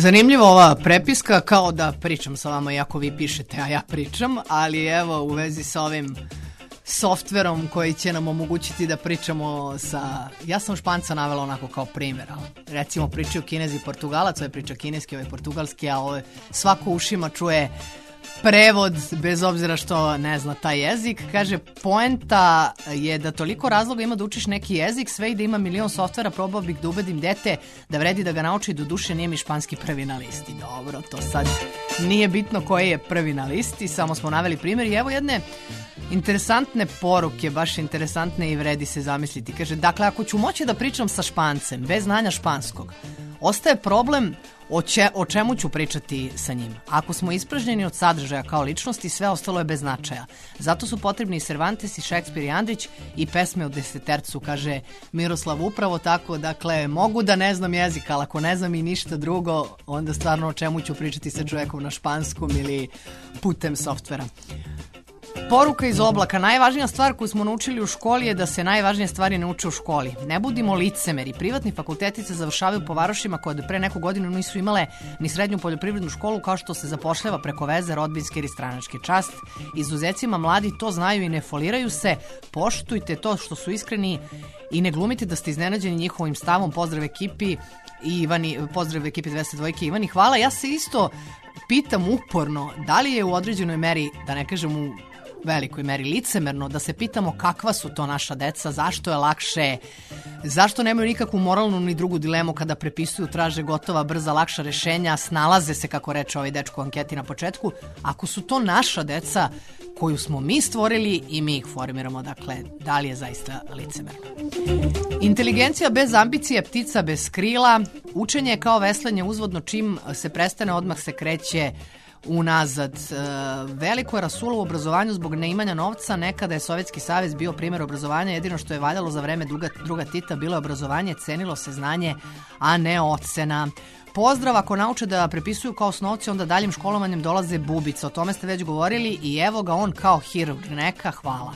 Zanimljiva ova prepiska, kao da pričam sa vama iako vi pišete, a ja pričam, ali evo u vezi sa ovim softverom koji će nam omogućiti da pričamo sa... Ja sam Španca navela onako kao primjer, ali recimo pričaju Kinez i Portugalac, ovo je priča kineski, ovo je portugalski, a ovo je svako ušima čuje prevod, bez obzira što ne zna taj jezik. Kaže, poenta je da toliko razloga ima da učiš neki jezik, sve i da ima milion softvera, probao bih da ubedim dete da vredi da ga nauči, do duše nije mi španski prvi na listi. Dobro, to sad nije bitno koji je prvi na listi, samo smo naveli primjer i evo jedne interesantne poruke, baš interesantne i vredi se zamisliti. Kaže, dakle, ako ću moći da pričam sa Špancem bez znanja španskog, ostaje problem o čemu ću pričati sa njim. Ako smo ispražnjeni od sadržaja kao ličnosti, sve ostalo je bez značaja. Zato su potrebni i Cervantes, i Šekspir, i Andrić, i pesme o Desetercu, kaže Miroslav. Upravo tako, dakle, mogu da ne znam jezik, ali ako ne znam i ništa drugo, onda stvarno o čemu ću pričati sa čovjekom na španskom ili putem softvera. Poruka iz oblaka. Najvažnija stvar koju smo naučili u školi je da se najvažnije stvari ne uče u školi. Ne budimo licemeri. Privatni fakulteti se završavaju po varošima koje do pre neku godinu nisu imale ni srednju poljoprivrednu školu, kao što se zapošljava preko veze, rodbinske ili stranačke. Čast izuzecima, mladi to znaju i ne foliraju se. Poštujte to što su iskreni i ne glumite da ste iznenađeni njihovim stavom. Pozdrav ekipi i Ivani, pozdrav ekipi 202 Ivani. Hvala. Ja se isto pitam uporno da li je u određenoj meri, da ne kažem u velikoj meri licemerno, da se pitamo kakva su to naša deca, zašto je lakše, zašto nemaju nikakvu moralnu ni drugu dilemu kada prepisuju, traže gotova, brza, lakša rešenja, snalaze se, kako reče ovaj dečko u anketi na početku, ako su to naša deca koju smo mi stvorili i mi ih formiramo, dakle, da li je zaista licemerno? Inteligencija bez ambicije, ptica bez krila, učenje je kao veslanje uzvodno, čim se prestane odmah se kreće unazad. Veliko je rasulo u obrazovanju zbog neimanja novca. Nekada je Sovjetski savez bio primjer obrazovanja, jedino što je valjalo za vreme druga Tita bilo je obrazovanje, cenilo se znanje, a ne ocena. Pozdrav, ako nauče da prepisuju kao osnovci, onda daljim školovanjem dolaze bubice. O tome ste već govorili i evo ga on kao hirurg. Neka, hvala.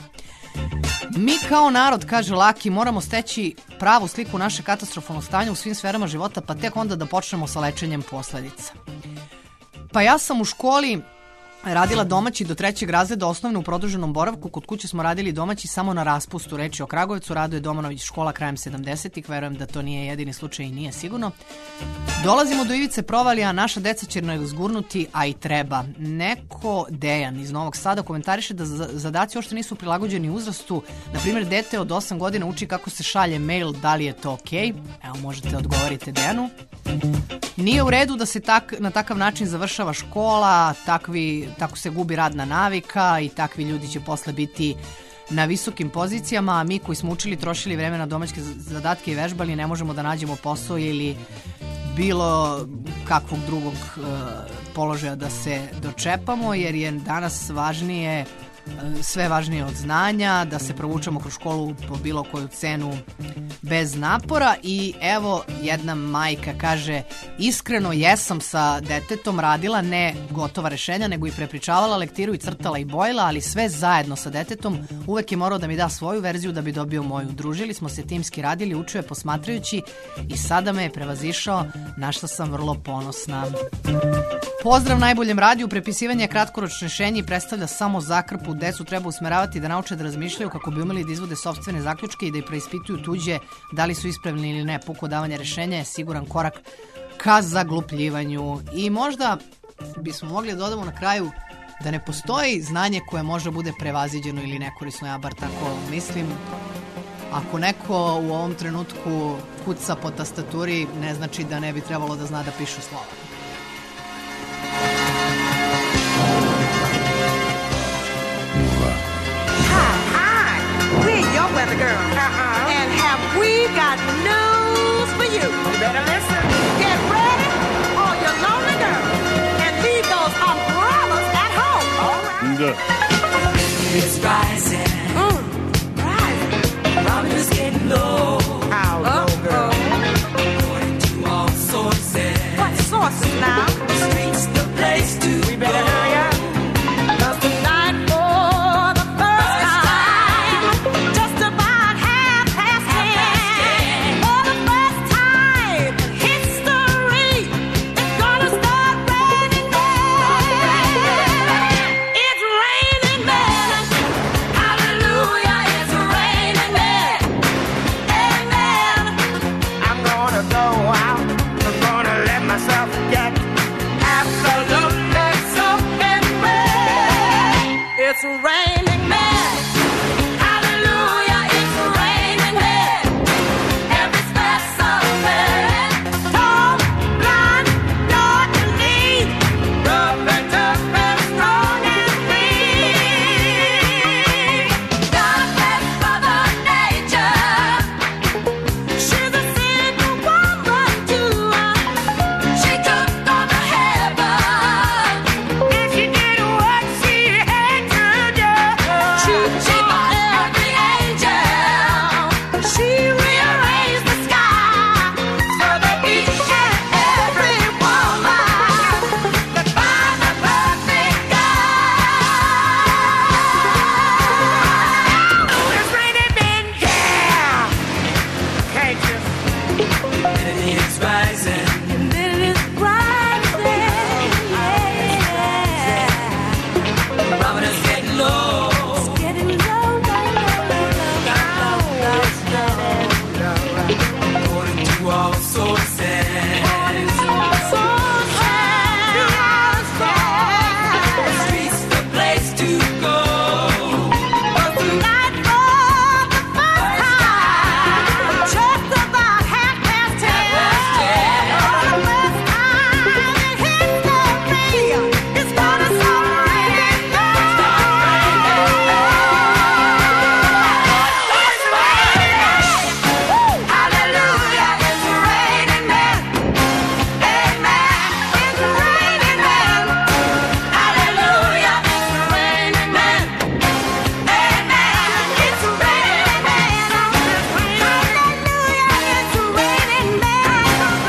Mi kao narod, kaže Laki, moramo steći pravu sliku naše katastrofalnog stanja u svim sferama života, pa tek onda da počnemo sa lečenjem posledica. Pa ja sam u školi radila domaći do 3. razreda osnovne u produženom boravku. Kod kuće smo radili domaći samo na raspustu. Reči o Kragovicu, Radoje Domanović škola krajem 70-ih. Verujem da to nije jedini slučaj i nije sigurno. Dolazimo do ivice provalija, naša deca će nas zgurnuti, a i treba. Neko Dejan iz Novog Sada komentariše da zadaci uopšte nisu prilagođeni uzrastu. Na primjer, dete od 8 godina uči kako se šalje mail, da li je to okej? Evo, možete odgovoriti Dejanu. Nije u redu da se na takav način završava škola, tako se gubi radna navika i takvi ljudi će posle biti na visokim pozicijama, a mi koji smo učili, trošili vreme na domaćke zadatke i vežbali, ne možemo da nađemo posao ili bilo kakvog drugog položaja da se dočepamo, jer je danas važnije, sve važnije od znanja, da se provučemo kroz školu po bilo koju cenu bez napora. I evo jedna majka kaže, iskreno jesam sa detetom radila ne gotova rešenja, nego i prepričavala lektiru i crtala i bojila, ali sve zajedno sa detetom. Uvek je morao da mi da svoju verziju da bi dobio moju. Družili smo se, timski radili, učio je posmatrajući i sada me je prevazišao, na što sam vrlo ponosna. Pozdrav najboljem radiju. Prepisivanje je kratkoročno rešenje i predstavlja samo zakrpu. Decu treba usmeravati da nauče da razmišljaju kako bi umeli da izvode sopstvene zaključke i da i preispituju tuđe, da li su ispravni ili ne. Puko davanje rešenja je siguran korak ka zaglupljivanju. I možda bismo mogli da dodamo na kraju da ne postoji znanje koje može bude prevaziđeno ili nekorisno. Ja bar tako mislim. Ako neko u ovom trenutku kuca po tastaturi, ne znači da ne bi trebalo da zna da piše slova. Weather girl. And have we got news for you? You better listen. Get ready, all your lonely girls, and leave those umbrellas at home. All right. It's rising. Rising. Barometer's getting low. How low, girl? According to all sources. What sources now? The street's the place to We better go. Hurry up. 'Cause tonight, for the first time, just about 10:30, for the first time in history, it's gonna it's raining men. Hallelujah, it's raining men. Every specimen, tall, blind, dark and neat, rough and tough and strong and weak. God bless Mother Nature. She's a single woman too. She took on the heaven, and she did what she had to do. She bought every angel. She rearranged the sky so that each and every woman could find the perfect guy. Oh, it's raining men, yeah. Can't you? And it's rising. And then it's rising. Yeah. Barometer's getting low. It's getting low, according to all sources. The street's the place to go. But tonight for the first time, just about 10:30. For the first time in history, it's gonna start raining. Hallelujah, it's raining men. Amen, it's raining men. Hallelujah, it's raining men. Amen, it's raining men. Hallelujah, it's raining men.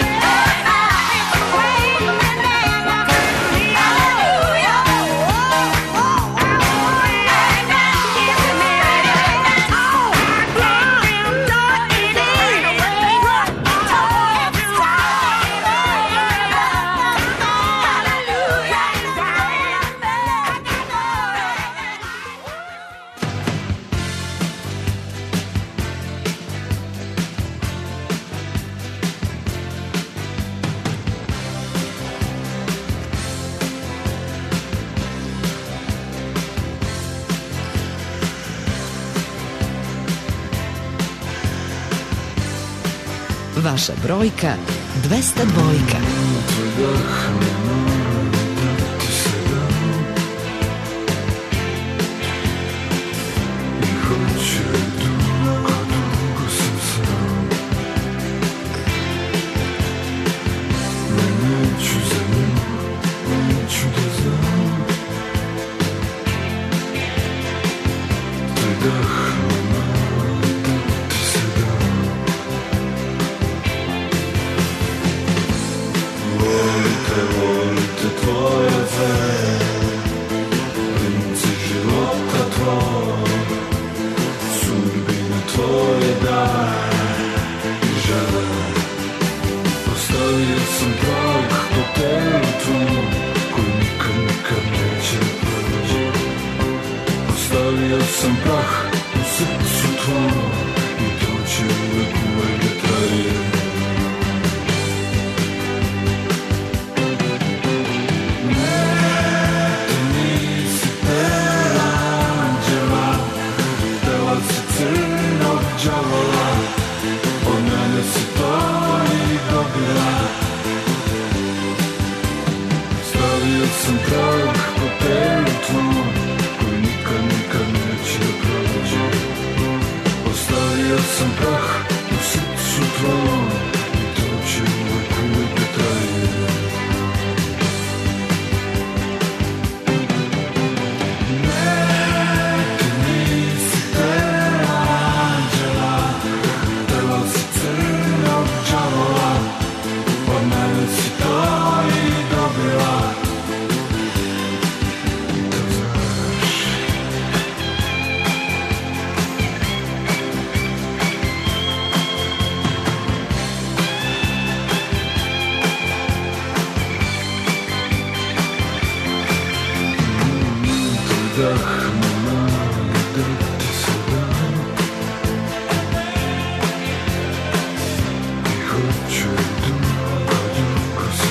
Vaša brojka 202.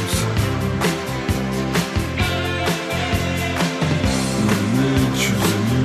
Choose a new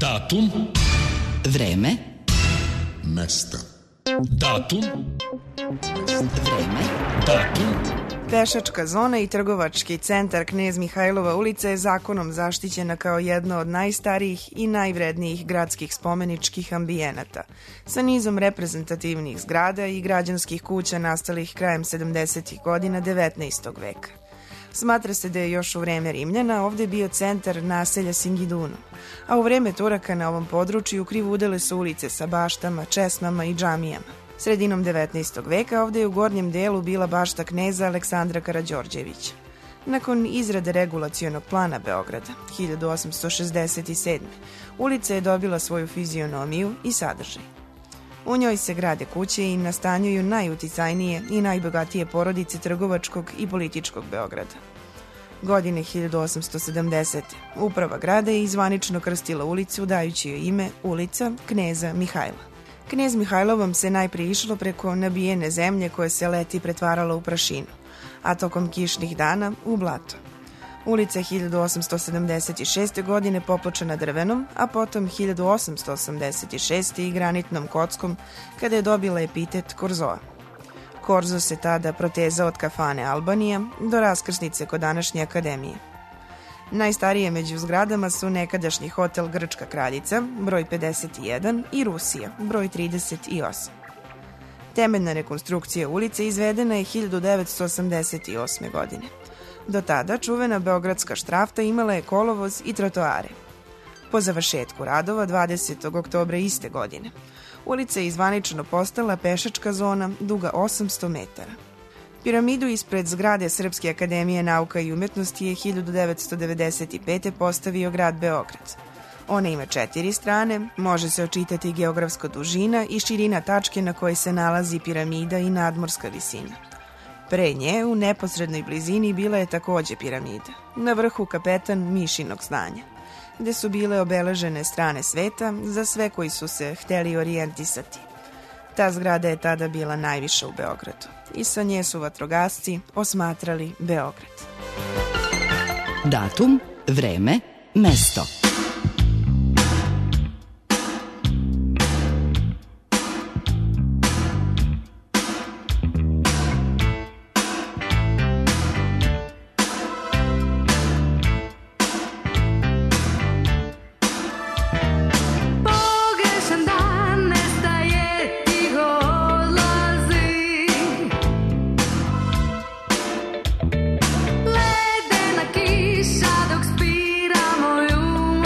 Datum. Vreme. Mesto. Datum. Vreme. Datum. Pešačka zona i trgovački centar Knez Mihajlova ulica je zakonom zaštićena kao jedno od najstarijih i najvrednijih gradskih spomeničkih ambijenata, sa nizom reprezentativnih zgrada i građanskih kuća nastalih krajem 70. godina 19. veka. Smatra se da je još u vreme Rimljana ovde bio centar naselja Singidunum, a u vreme Turaka na ovom području krivudele su ulice sa baštama, česmama i džamijama. Sredinom 19. veka ovde je u gornjem delu bila bašta kneza Aleksandra Karađorđevića. Nakon izrade regulacionog plana Beograda 1867. ulica je dobila svoju fizionomiju i sadržaj. U njoj se grade kuće i nastanjuju najuticajnije i najbogatije porodice trgovačkog i političkog Beograda. Godine 1870. uprava grada je zvanično krstila ulicu dajući joj ime Ulica Kneza Mihajla. Knez Mihajlovom se najprije išlo preko nabijene zemlje koje se leti pretvarala u prašinu, a tokom kišnih dana u blato. Ulica je 1876. godine popločena drvenom, a potom 1886. i granitnom kockom kada je dobila epitet Korzoa. Korzo se tada protezao od kafane Albanija do raskrsnice kod današnje akademije. Najstarije među zgradama su nekadašnji hotel Grčka kraljica, broj 51, i Rusija, broj 38. Temeljna rekonstrukcija ulice izvedena je 1988. godine. Do tada čuvena beogradska štrafta imala je kolovoz i trotoare. Po završetku radova 20. oktobra iste godine, ulica je zvanično postala pešačka zona duga 800 metara. Piramidu ispred zgrade Srpske akademije nauka i umetnosti je 1995. postavio grad Beograd. Ona ima 4 strane, može se očitati geografska dužina i širina tačke na kojoj se nalazi piramida i nadmorska visina. Pre nje, u neposrednoj blizini, bila je takođe piramida, na vrhu kapetan mišinog znanja, gde su bile obeležene strane sveta za sve koji su se hteli orijentisati. Ta zgrada je tada bila najviša u Beogradu i sa nje su vatrogasci osmatrali Beograd. Datum, vreme, mesto. Ledena kiša dok spira moj um.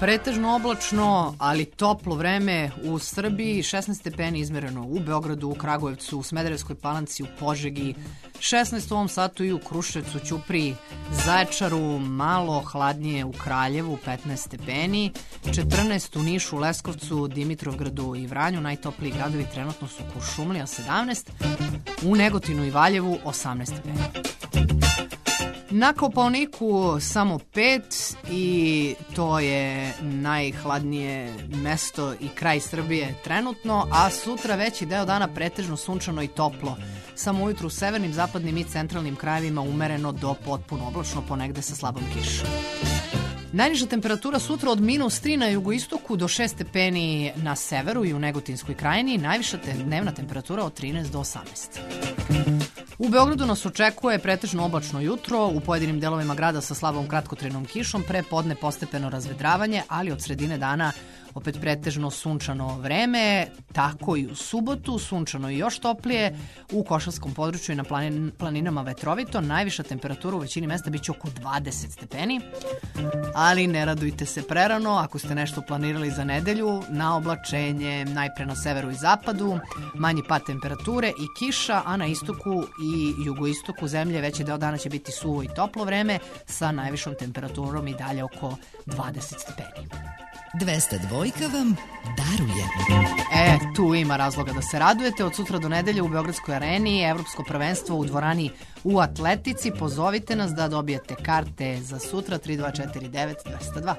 Pretežno oblačno, ali toplo vreme u Srbiji, 16 stepeni izmereno u Beogradu, u Kragujevcu, u Smederevskoj Palanci, u Požegi, 16 u ovom satu i u Kruševcu, Ćupriji, Zaječaru, malo hladnije u Kraljevu, 15 stepeni, 14 u Nišu, Leskovcu, Dimitrovgradu i Vranju, najtopliji gradovi trenutno su Kuršumlija 17, u Negotinu i Valjevu 18 stepeni. Na Kopaoniku samo 5 i to je najhladnije mesto i kraj Srbije trenutno, a sutra veći deo dana pretežno sunčano i toplo. Samo ujutru u severnim, zapadnim i centralnim krajevima umereno do potpuno oblačno, ponegde sa slabom kišom. Najniža temperatura sutra od -3 na jugoistoku do 6 stepeni na severu i u Negotinskoj krajini, najviša dnevna temperatura od 13 do 18. U Beogradu nas očekuje pretežno oblačno jutro, u pojedinim delovima grada sa slabom kratkotrajnom kišom, pre podne postepeno razvedravanje, ali od sredine dana opet pretežno sunčano vreme, tako i u subotu, sunčano i još toplije, u Košavskom području i na planinama vetrovito, najviša temperatura u većini mesta biće oko 20 stepeni, ali ne radujte se prerano, ako ste nešto planirali za nedelju, na oblačenje najpre na severu i zapadu, manji pad temperature i kiša, a na istoku i jugoistoku zemlje veći deo dana će biti suvo i toplo vreme sa najvišom temperaturom i dalje oko 20 stepeni. 202 vam daruje. Tu ima razloga da se radujete. Od sutra do nedelje u Beogradskoj areni Evropsko prvenstvo u dvorani u atletici. Pozovite nas da dobijete karte za sutra 3249 202.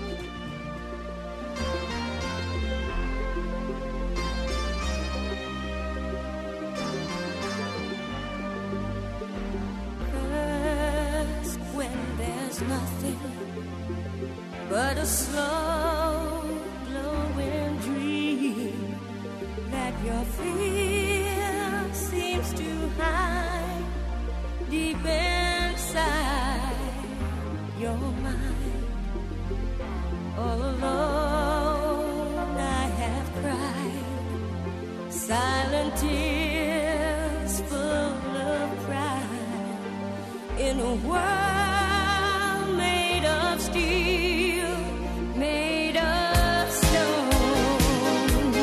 But a slow glowing dream that your fear seems to hide deep inside your mind. All alone I have cried silent tears full of pride in a world made of steel. Made of stone,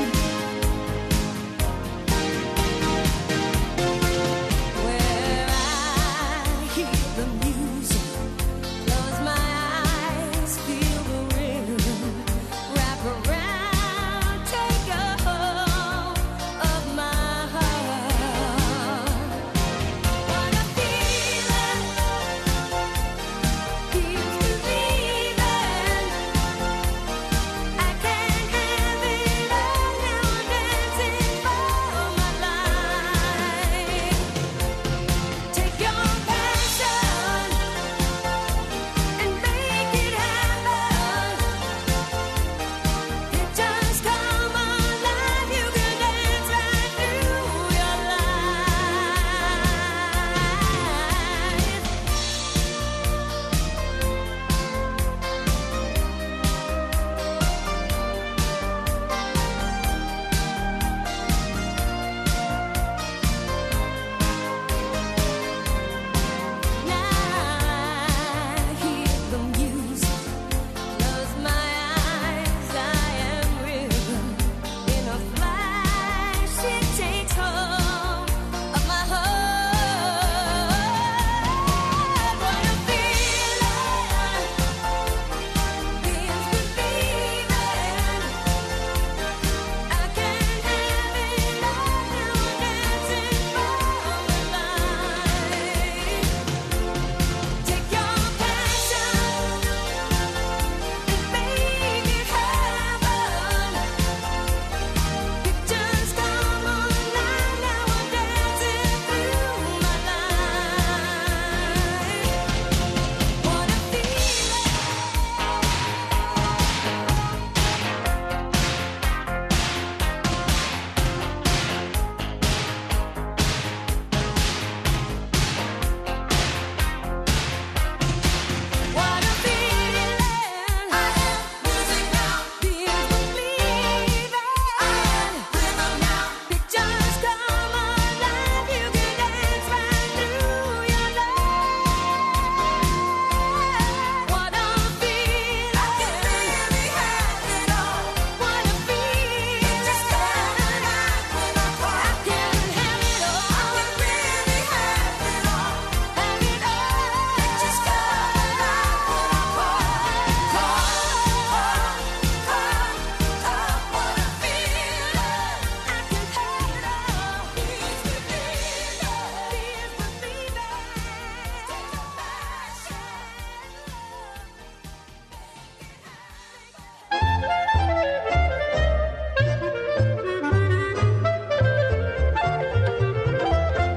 where I hear the music, close my eyes, feel the rhythm, wrap around, take a hold of my heart. What a feeling!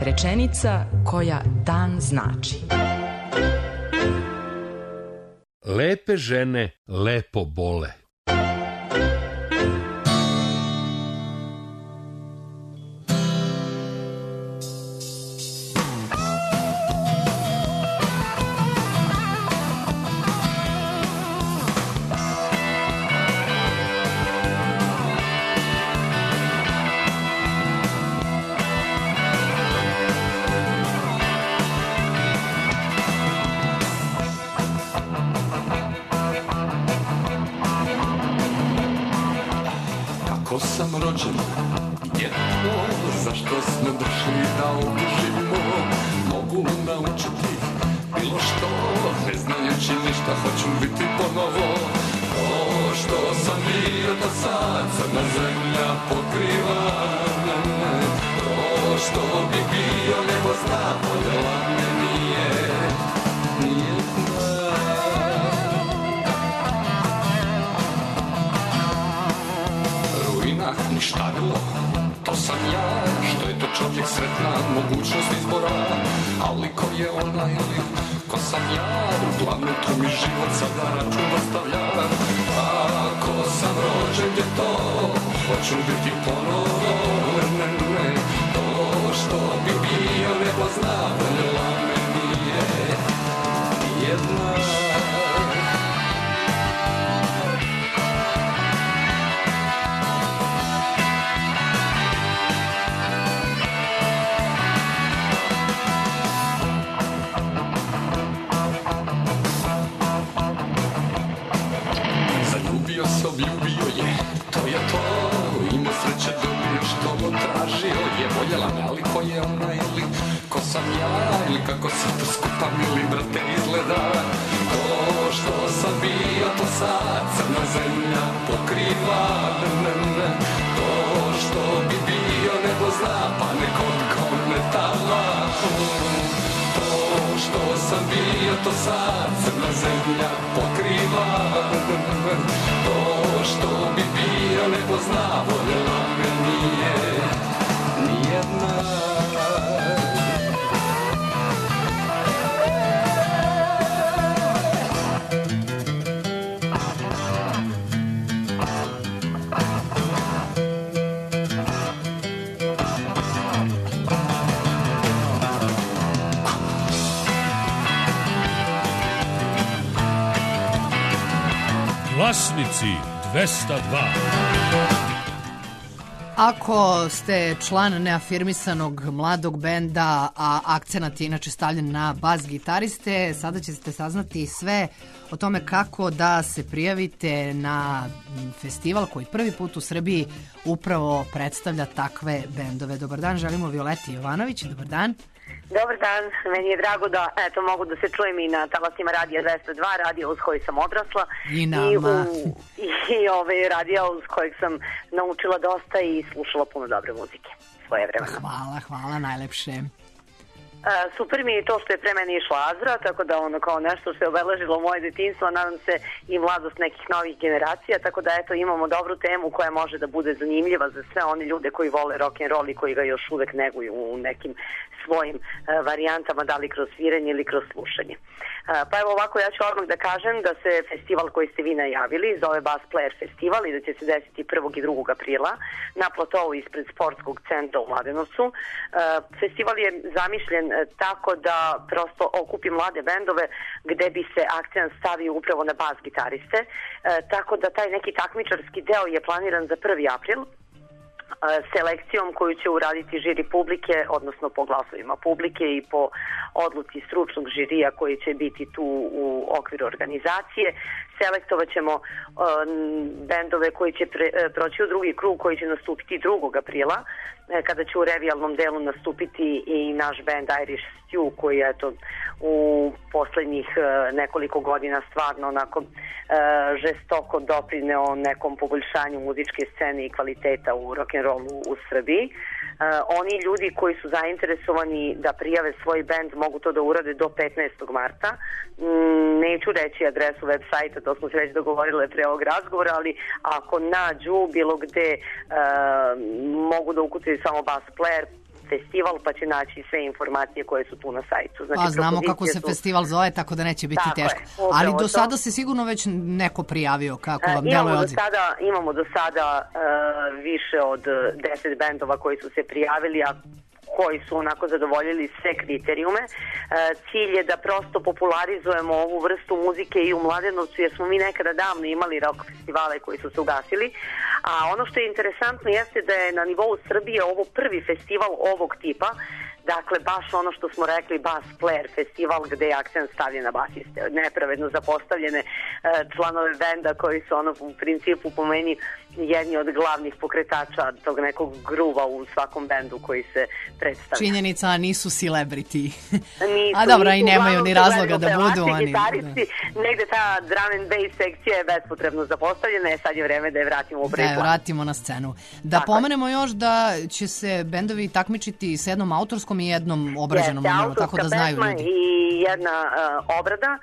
Rečenica koja dan znači. Lepe žene lepo bole. Kako sam rođen, djetko, zašto smo došli da odužimo? Mogu naučiti bilo što, ne znajući ništa, hoću biti ponovo. To što sam bio do sad, crna zemlja pokriva. To što bi bio nebo zna, voljela me nije nijedna. Ništavilo, to sam ja, što je to čovjek sretna, mogućnost izbora, ali ko je ona ili ko sam ja, uglavnom tu mi život sada račun ostavlja. Ako sam rođen je to, hoću biti ponovo, ne, to što bi bio nebo zna, voljela me nije nijedna. Ljubio je, to je to, ima sreće dobio što mu tražio je, voljela me, ali ko je ona ili ko sam ja, ili kako se to skupa mili brate izgleda. To što sam bio, to sad crna zemlja pokriva, ne. To što bi bio nebo zna, pa nekog komentala. To što sam bio, to sad crna zemlja pokriva, to što bi bio nebo zna, voljela me nije nijedna. Glasnici 202. Ako ste član neafirmisanog mladog benda, a akcenat je inače stavljen na bas gitariste, sada ćete saznati sve o tome kako da se prijavite na festival koji prvi put u Srbiji upravo predstavlja takve bendove. Dobar dan, želimo Violeti Jovanović. Dobar dan. Dobar dan, meni je drago da mogu da se čujem i na talasima Radija 202, radio uz koji sam odrasla. I nama. I radija uz kojeg sam naučila dosta i slušala puno dobre muzike svoje vremena. Hvala, najlepše. Super mi je to što je pre mene išla Azra, tako da ono kao nešto što je obeležilo moje detinjstvo, nadam se i mladost nekih novih generacija, tako da imamo dobru temu koja može da bude zanimljiva za sve one ljude koji vole rock'n'roll i koji ga još uvek neguju u nekim svojim varijantama, da li kroz sviranje ili kroz slušanje. Pa evo ovako, ja ću odmah da kažem da se festival koji ste vi najavili zove Bass Player Festival i da će se desiti 1. i 2. aprila na platovu ispred Sportskog centra u Mladenovcu. Festival je zamišljen tako da prosto okupi mlade bendove gde bi se akcent stavio upravo na bas gitariste, tako da taj neki takmičarski deo je planiran za 1. april selekcijom koju će uraditi žiri publike, odnosno po glasovima publike i po odluci stručnog žirija koji će biti tu u okviru organizacije. Selektovat ćemo bendove koji će proći u drugi krug, koji će nastupiti 2. aprila, kada će u revijalnom delu nastupiti i naš band Irish Stew, koji je u poslednjih nekoliko godina stvarno onako žestoko doprineo nekom poboljšanju muzičke scene i kvaliteta u rock'n'rollu u Srbiji. Oni ljudi koji su zainteresovani da prijave svoj band mogu to da urade do 15. marta. Neću reći adresu web sajta, to smo se već dogovorile pre ovog razgovora, ali ako nađu bilo gde mogu da ukucaju samo Bass Player, festival, pa će naći sve informacije koje su tu na sajtu. Znači, znamo kako se festival zove, tako da neće biti teško. Ali do sada se sigurno već neko prijavio, kako vam deluje odziv? Imamo do sada više od 10 bendova koji su se prijavili, a koji su onako zadovoljili sve kriterijume. Cilj je da prosto popularizujemo ovu vrstu muzike i u Mladenovcu, jer smo mi nekada davno imali rock festivale koji su se ugasili. A ono što je interesantno jeste da je na nivou Srbije ovo prvi festival ovog tipa. Dakle, baš ono što smo rekli, bass player festival, gde je akcent stavljen na basiste. Nepravedno zapostavljene članove benda koji su u principu po meni jedni od glavnih pokretača tog nekog gruva u svakom bendu koji se predstavlja. Činjenica, nisu celebrity. A dobro, i nemaju ni razloga da budu oni. Negde ta drum and bass sekcija je bespotrebno zapostavljena, sad je vreme da je vratimo u prvi plan. Da je vratimo na scenu. Da pomenemo još da će se bendovi takmičiti s jednom autorskom i jednom obrađenom numerom, tako da znaju ljudi. I jedna obrada.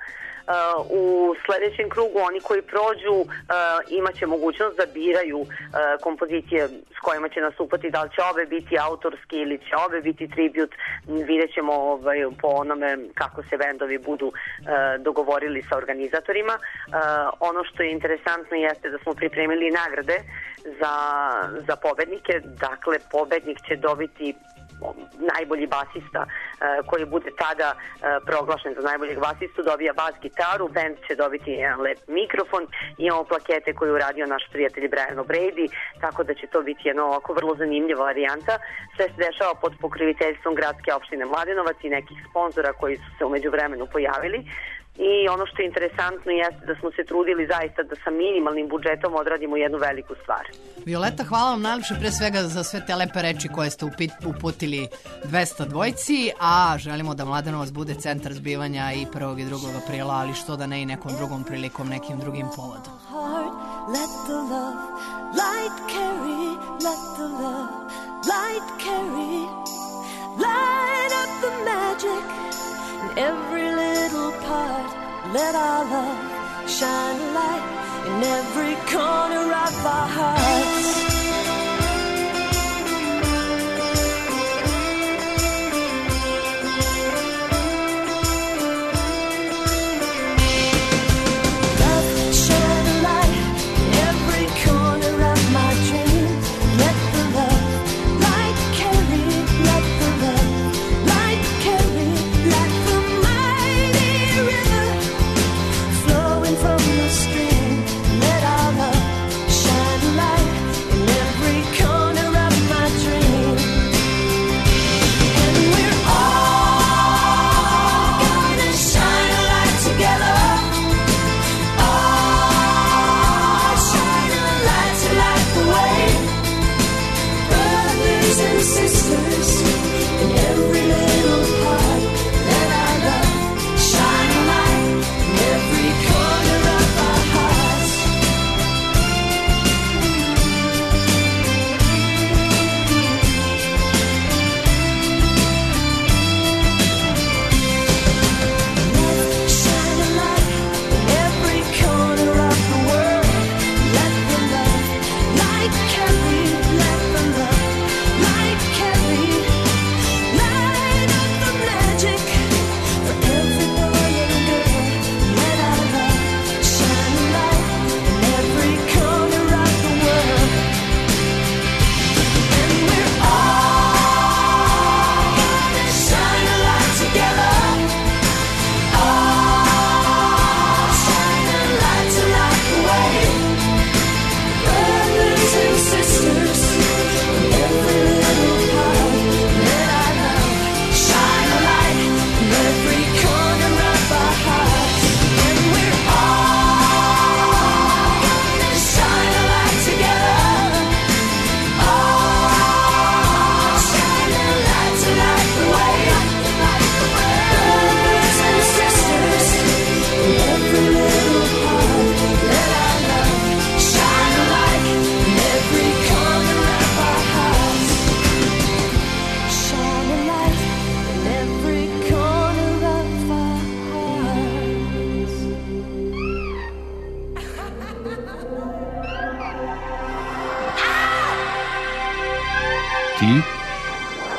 U sledećem krugu oni koji prođu imaće mogućnost da biraju kompozicije s kojima će nastupati, da li će obe biti autorski ili će obe biti tribut. Vidjet ćemo po onome kako se bendovi budu dogovorili sa organizatorima. Ono što je interesantno jeste da smo pripremili nagrade za pobednike. Dakle, pobednik će dobiti najbolji basista koji bude tada proglašen za najboljeg basistu, dobija bas gitaru, band će dobiti jedan lep mikrofon, imamo plakete koje je uradio naš prijatelj Brian O'Brady, tako da će to biti jedna ovako vrlo zanimljiva varijanta. Sve se dešava pod pokroviteljstvom gradske opštine Mladenovac i nekih sponzora koji su se umeđu vremenu pojavili. I ono što je interesantno jeste da smo se trudili zaista da sa minimalnim budžetom odradimo jednu veliku stvar. Violeta, hvala vam najlepše pre svega za sve te lepe reči koje ste uputili 202-ci, a želimo da Mladenovac bude centar zbivanja i 1. i 2. aprila, ali što da ne i nekom drugom prilikom, nekim drugim povodom. Let the love light carry, let the love light carry, light up the magic in every little part. Let our love shine a light in every corner of our hearts.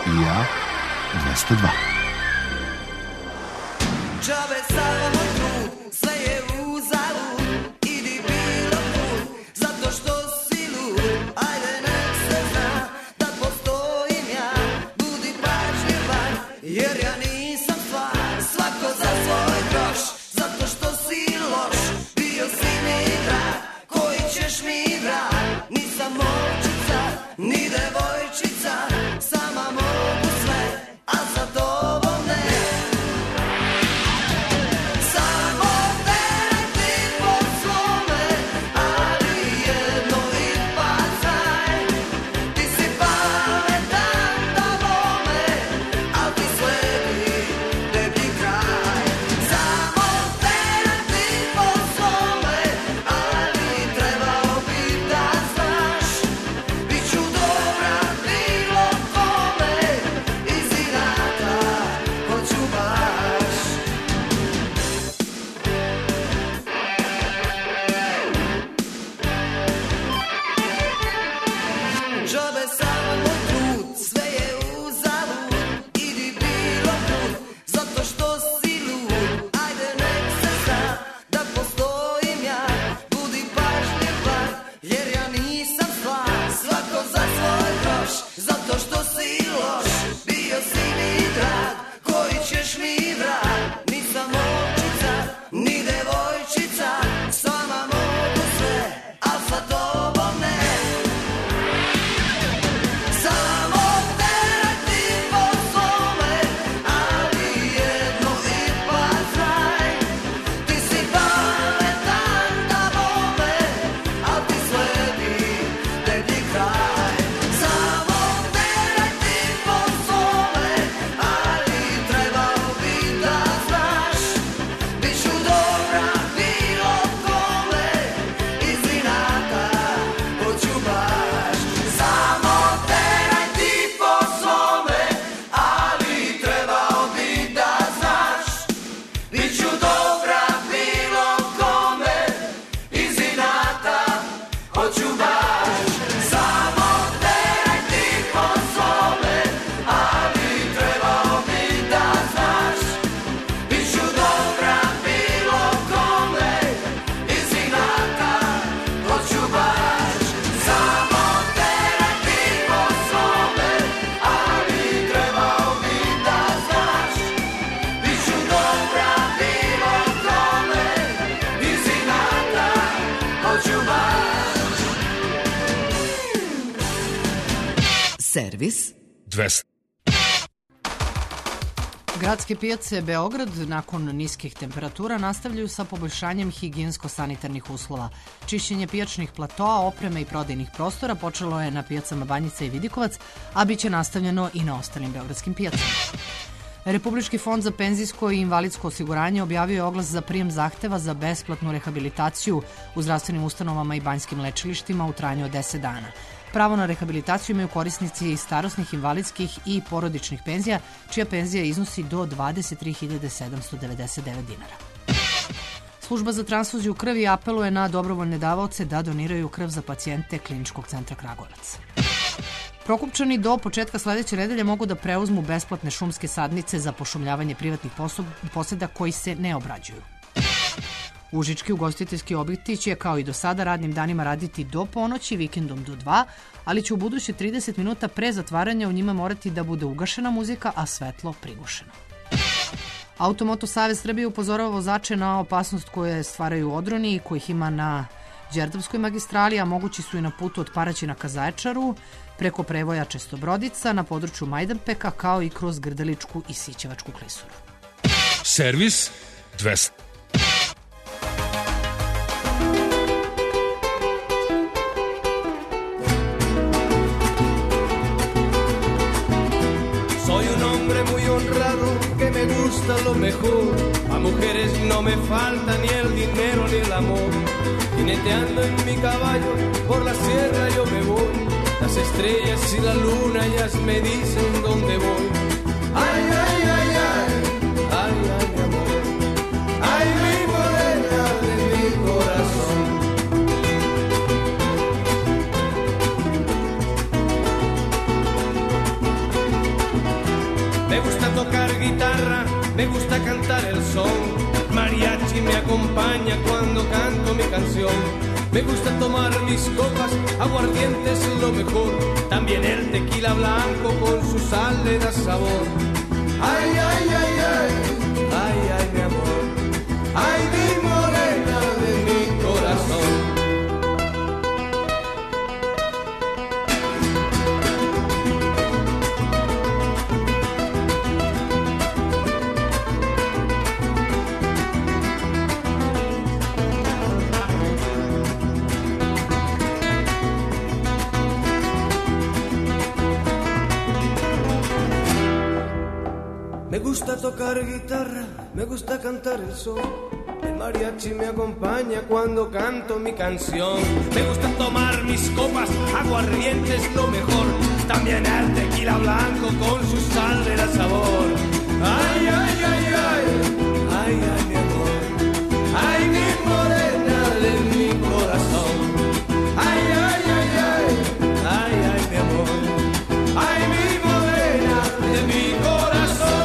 I ja 202. Džabe samo trud, sve je uzalud, idi bilo put, zato što si lud, ajde nek se zna, da postojim ja, budi pažljivan, jer ja nisam stvar, svako za svoj groš, zato što si loš, bio si mi drag, koji ćeš mi drag, nisam molčica, ni devojčica, sama mogu sve, a za tobom ne. Servis 200. Gradske pijace Beograd nakon niskih temperatura nastavljaju sa poboljšanjem higijensko-sanitarnih uslova. Čišćenje pijačnih platoa, opreme i prodajnih prostora počelo je na pijacama Banjica i Vidikovac, a bit će nastavljeno i na ostalim beogradskim pijacama. Republički fond za penzijsko i invalidsko osiguranje objavio je oglas za prijem zahteva za besplatnu rehabilitaciju u zdravstvenim ustanovama i banjskim lečilištima u trajanju od 10 dana. Pravo na rehabilitaciju imaju korisnici starosnih, invalidskih i porodičnih penzija, čija penzija iznosi do 23.799 dinara. Služba za transfuziju krvi apeluje na dobrovoljne davaoce da doniraju krv za pacijente Kliničkog centra Kragujevac. Prokupčani do početka sledeće nedelje mogu da preuzmu besplatne šumske sadnice za pošumljavanje privatnih poseda koji se ne obrađuju. Užički ugostiteljski objekti će kao i do sada radnim danima raditi do ponoći, vikendom do 2, ali će u buduće 30 minuta pre zatvaranja u njima morati da bude ugašena muzika, a svetlo prigušeno. Automoto Savez Srbije upozorava vozače na opasnost koje stvaraju odroni, kojih ima na Đerdapskoj magistrali, a mogući su i na putu od Paraćina ka Zaječaru, preko prevoja Čestobrodica, na području Majdanpeka, kao i kroz Grdeličku i Sićevačku klisuru. Servis 200. Soy un hombre muy honrado que me gusta lo mejor. A mujeres no me falta ni el dinero ni el amor. Jineteando en mi caballo por la sierra yo me voy. Las estrellas y la luna ellas me dicen dónde voy. Ay, ay, ay, ay, ay, ay, mi amor. Ay, mi morena de mi corazón. Me gusta tocar guitarra, me gusta cantar el son. Mariachi me acompaña cuando canto mi canción. Me gusta tomar mis copas, aguardiente es lo mejor. También el tequila blanco con su sal le da sabor. Ay, ay, ay, ay, ay, ay, mi amor. Ay, mi morena de mi corazón. Me gusta tocar guitarra, me gusta cantar el son. El mariachi me acompaña cuando canto mi canción. Me gusta tomar mis copas, aguardiente es lo mejor. También el tequila blanco con su sal le da sabor. Ay, ay, ay, ay, ay, ay, mi amor. Ay, mi morena de mi corazón. Ay, ay, ay, ay, ay, ay, mi amor. Ay, mi morena de mi corazón.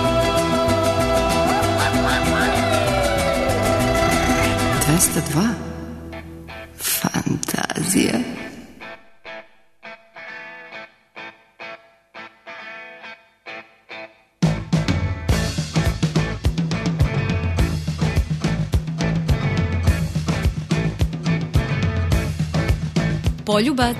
Dva Fantazija. Poljubac.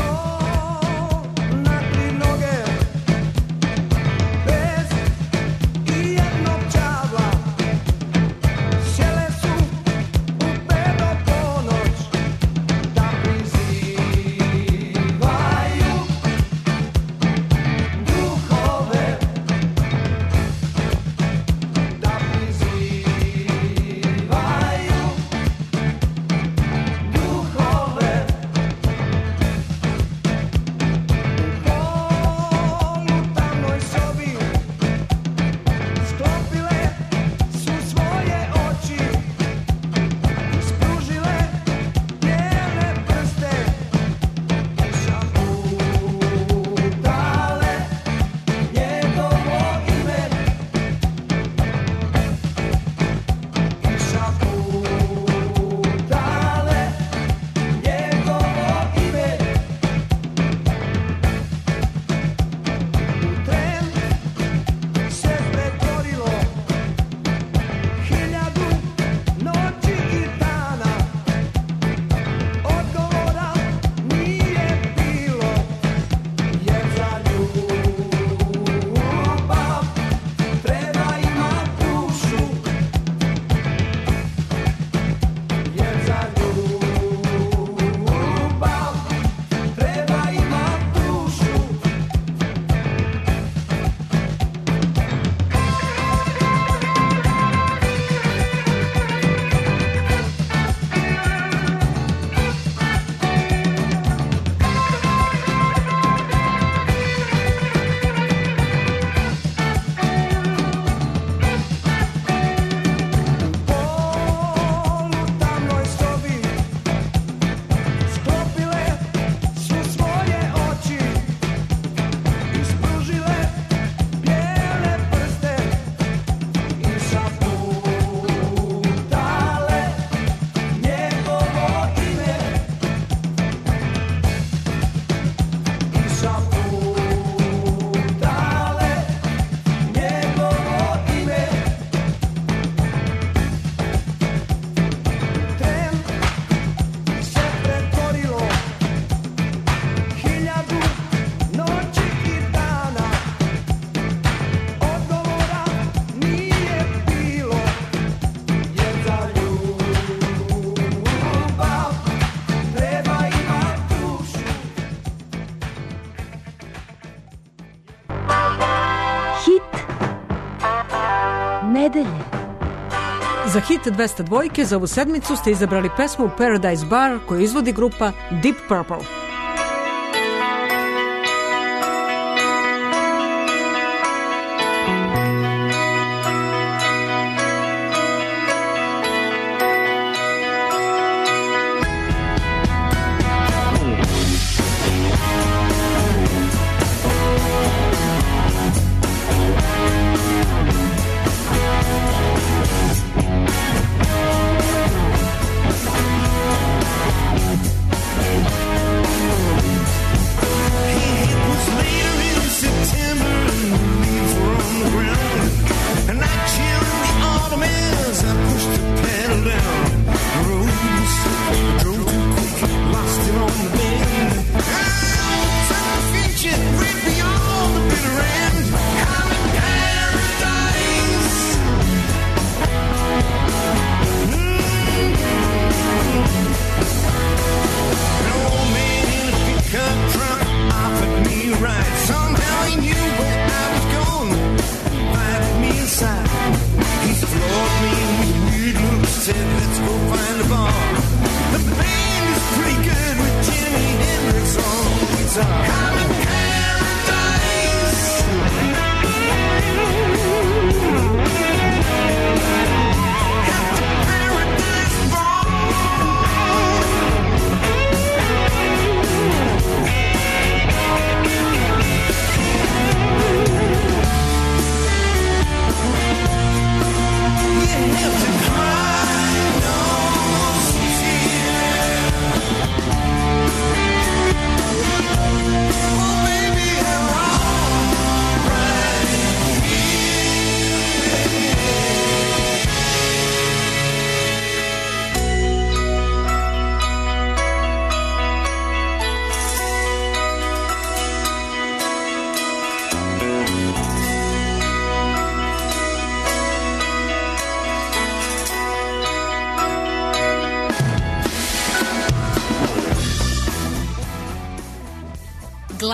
nedelje. Za hit 202 za ovu sedmicu ste izabrali pesmu Paradise Bar koju izvodi grupa Deep Purple.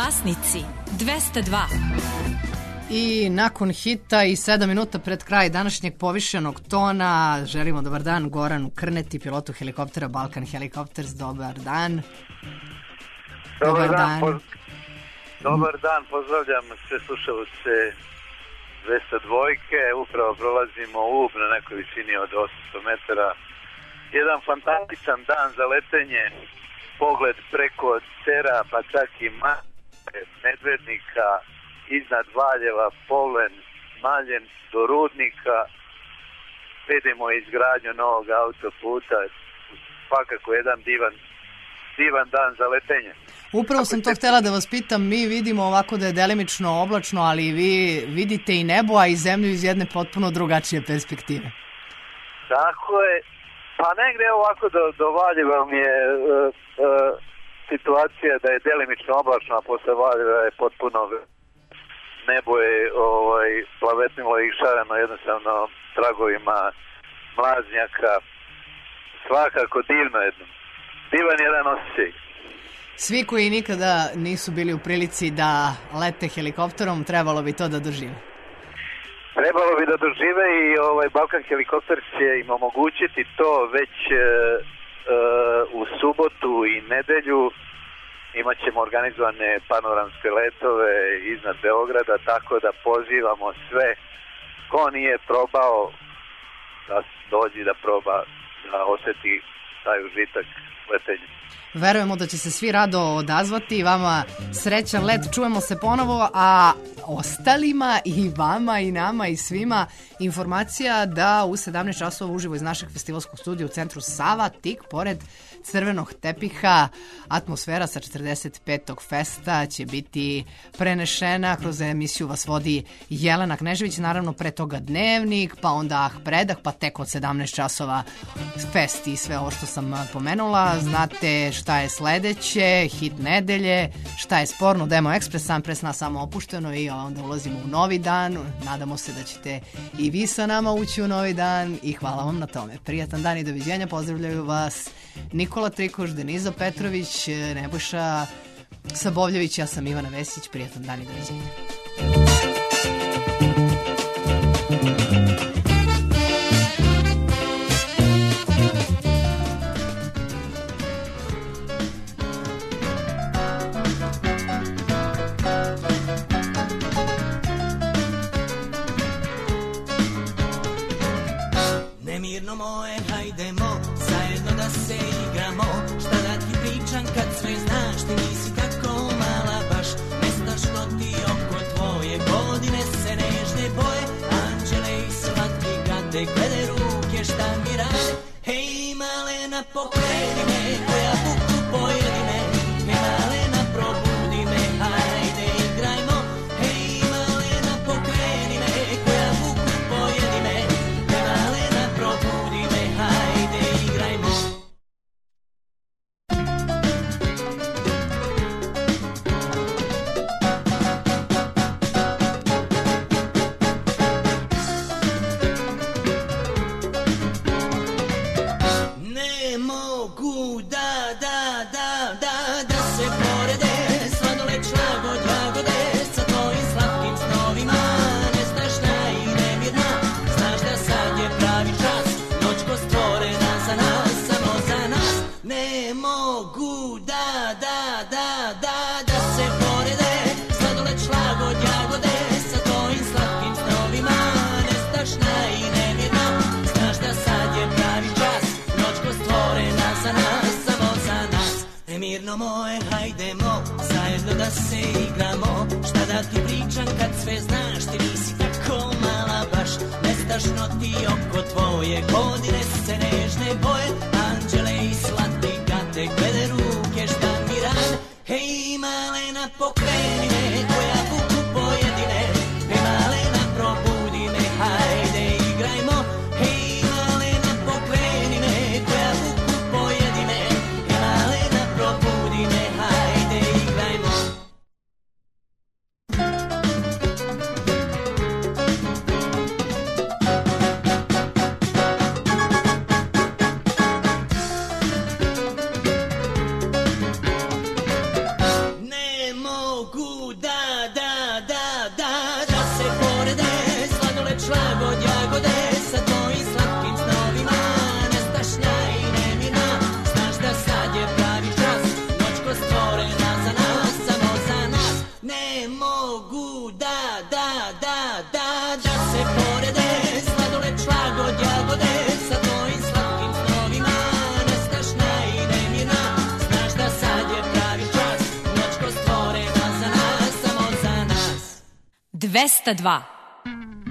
Glasnici 202. I nakon hita i 7 minuta pred kraj današnjeg povišenog tona želimo dobar dan Goranu Krneti, pilotu helikoptera Balkan Helicopters. Dobar dan. Dobar dan. Dobar dan, pozdravljam sve slušalce 202. Upravo prolazimo Ub na nekoj visini od 800 metara. Jedan fantastičan dan za letenje, pogled preko Cera, pa čak i Medvednika, iznad Valjeva, Povlen, Maljen do Rudnika. Vidimo izgradnju novog autoputa, svakako jedan divan dan za letenje. Upravo sam to htjela da vas pitam, mi vidimo ovako da je delimično oblačno, ali vi vidite i nebo, a i zemlju iz jedne potpuno drugačije perspektive. Tako je, pa negde ovako do Valjeva mi je situacija da je delimično oblačno, a posle Valjeva je potpuno nebo je plavetnilo i šareno jednostavno tragovima mlaznjaka. Svakako divno jedno. Divan jedan osjećaj. Svi koji nikada nisu bili u prilici da lete helikopterom, trebalo bi to da dožive. Trebalo bi da dožive i Balkan Helikopter će im omogućiti to već u subotu i nedelju. Imat ćemo organizovane panoramske letove iznad Beograda, tako da pozivamo sve ko nije probao da dođi da proba, da osjeti taj užitak letenja. Verujemo da će se svi rado odazvati, vama srećan let, čujemo se ponovo, a ostalima i vama i nama i svima informacija da u 17 časova uživo iz našeg festivalskog studija u centru Sava, tik pored crvenog tepiha, atmosfera sa 45. festa će biti prenešena, kroz emisiju vas vodi Jelena Knežević, naravno pre toga Dnevnik, pa onda Predah, pa tek od 17 časova fest i sve ovo što sam pomenula. Znate šta je sledeće, hit nedelje, šta je sporno, Demo Ekspres, sam presna samo opušteno i onda ulazimo u novi dan. Nadamo se da ćete i vi sa nama ući u novi dan i hvala vam na tome. Prijatan dan i doviđenja, pozdravljaju vas Nikola Trikoš, Deniza Petrović, Nebojša Sabovljević, ja sam Ivana Vesić, prijatan dan i doviđenja. Nemirno moje, hajdemo zajedno da se igramo. Šta da ti pričam kad sve znaš, ti nisi tako mala baš. Nestašno ti oko tvoje godine se nežne boje. Anđele i slatki gade, glede ruke šta mi rade. Hej malena, pokreni me, koja buku pojedi me. Hej malena, probudi me, hajde igrajmo. Hej malena, pokreni me, koja buku pojedi me. Hej malena, probudi me, hajde igrajmo. Ne mogu da se porede, sladoled šlagod jagode sa tvojim slatkim snovima. Nestašna i nemirna, znaš da sad je pravi čas, noćko stvorena za nas, samo za nas. Ne mogu da se porede, sladoled šlagod jagode sa tvojim slatkim snovima. Nestašna i nemirna, znaš da sad je pravi čas, noćko stvorena za nas, samo za nas. Nemirno moje, hajdemo zajedno da se igramo. Šta da ti pričam kad sve znaš, ti nisi tako mala baš. Nestašno ti oko tvoje godine se nežne boje. Anđele i slatki gade, glede ruke šta mi rade. Hej malena, pokreni me, koja buku pojedine. Hej malena, probudi me, hajde igrajmo. Hej malena, pokreni me, koja buku pojedine. Hej malena, probudi me, hajde igrajmo. 202.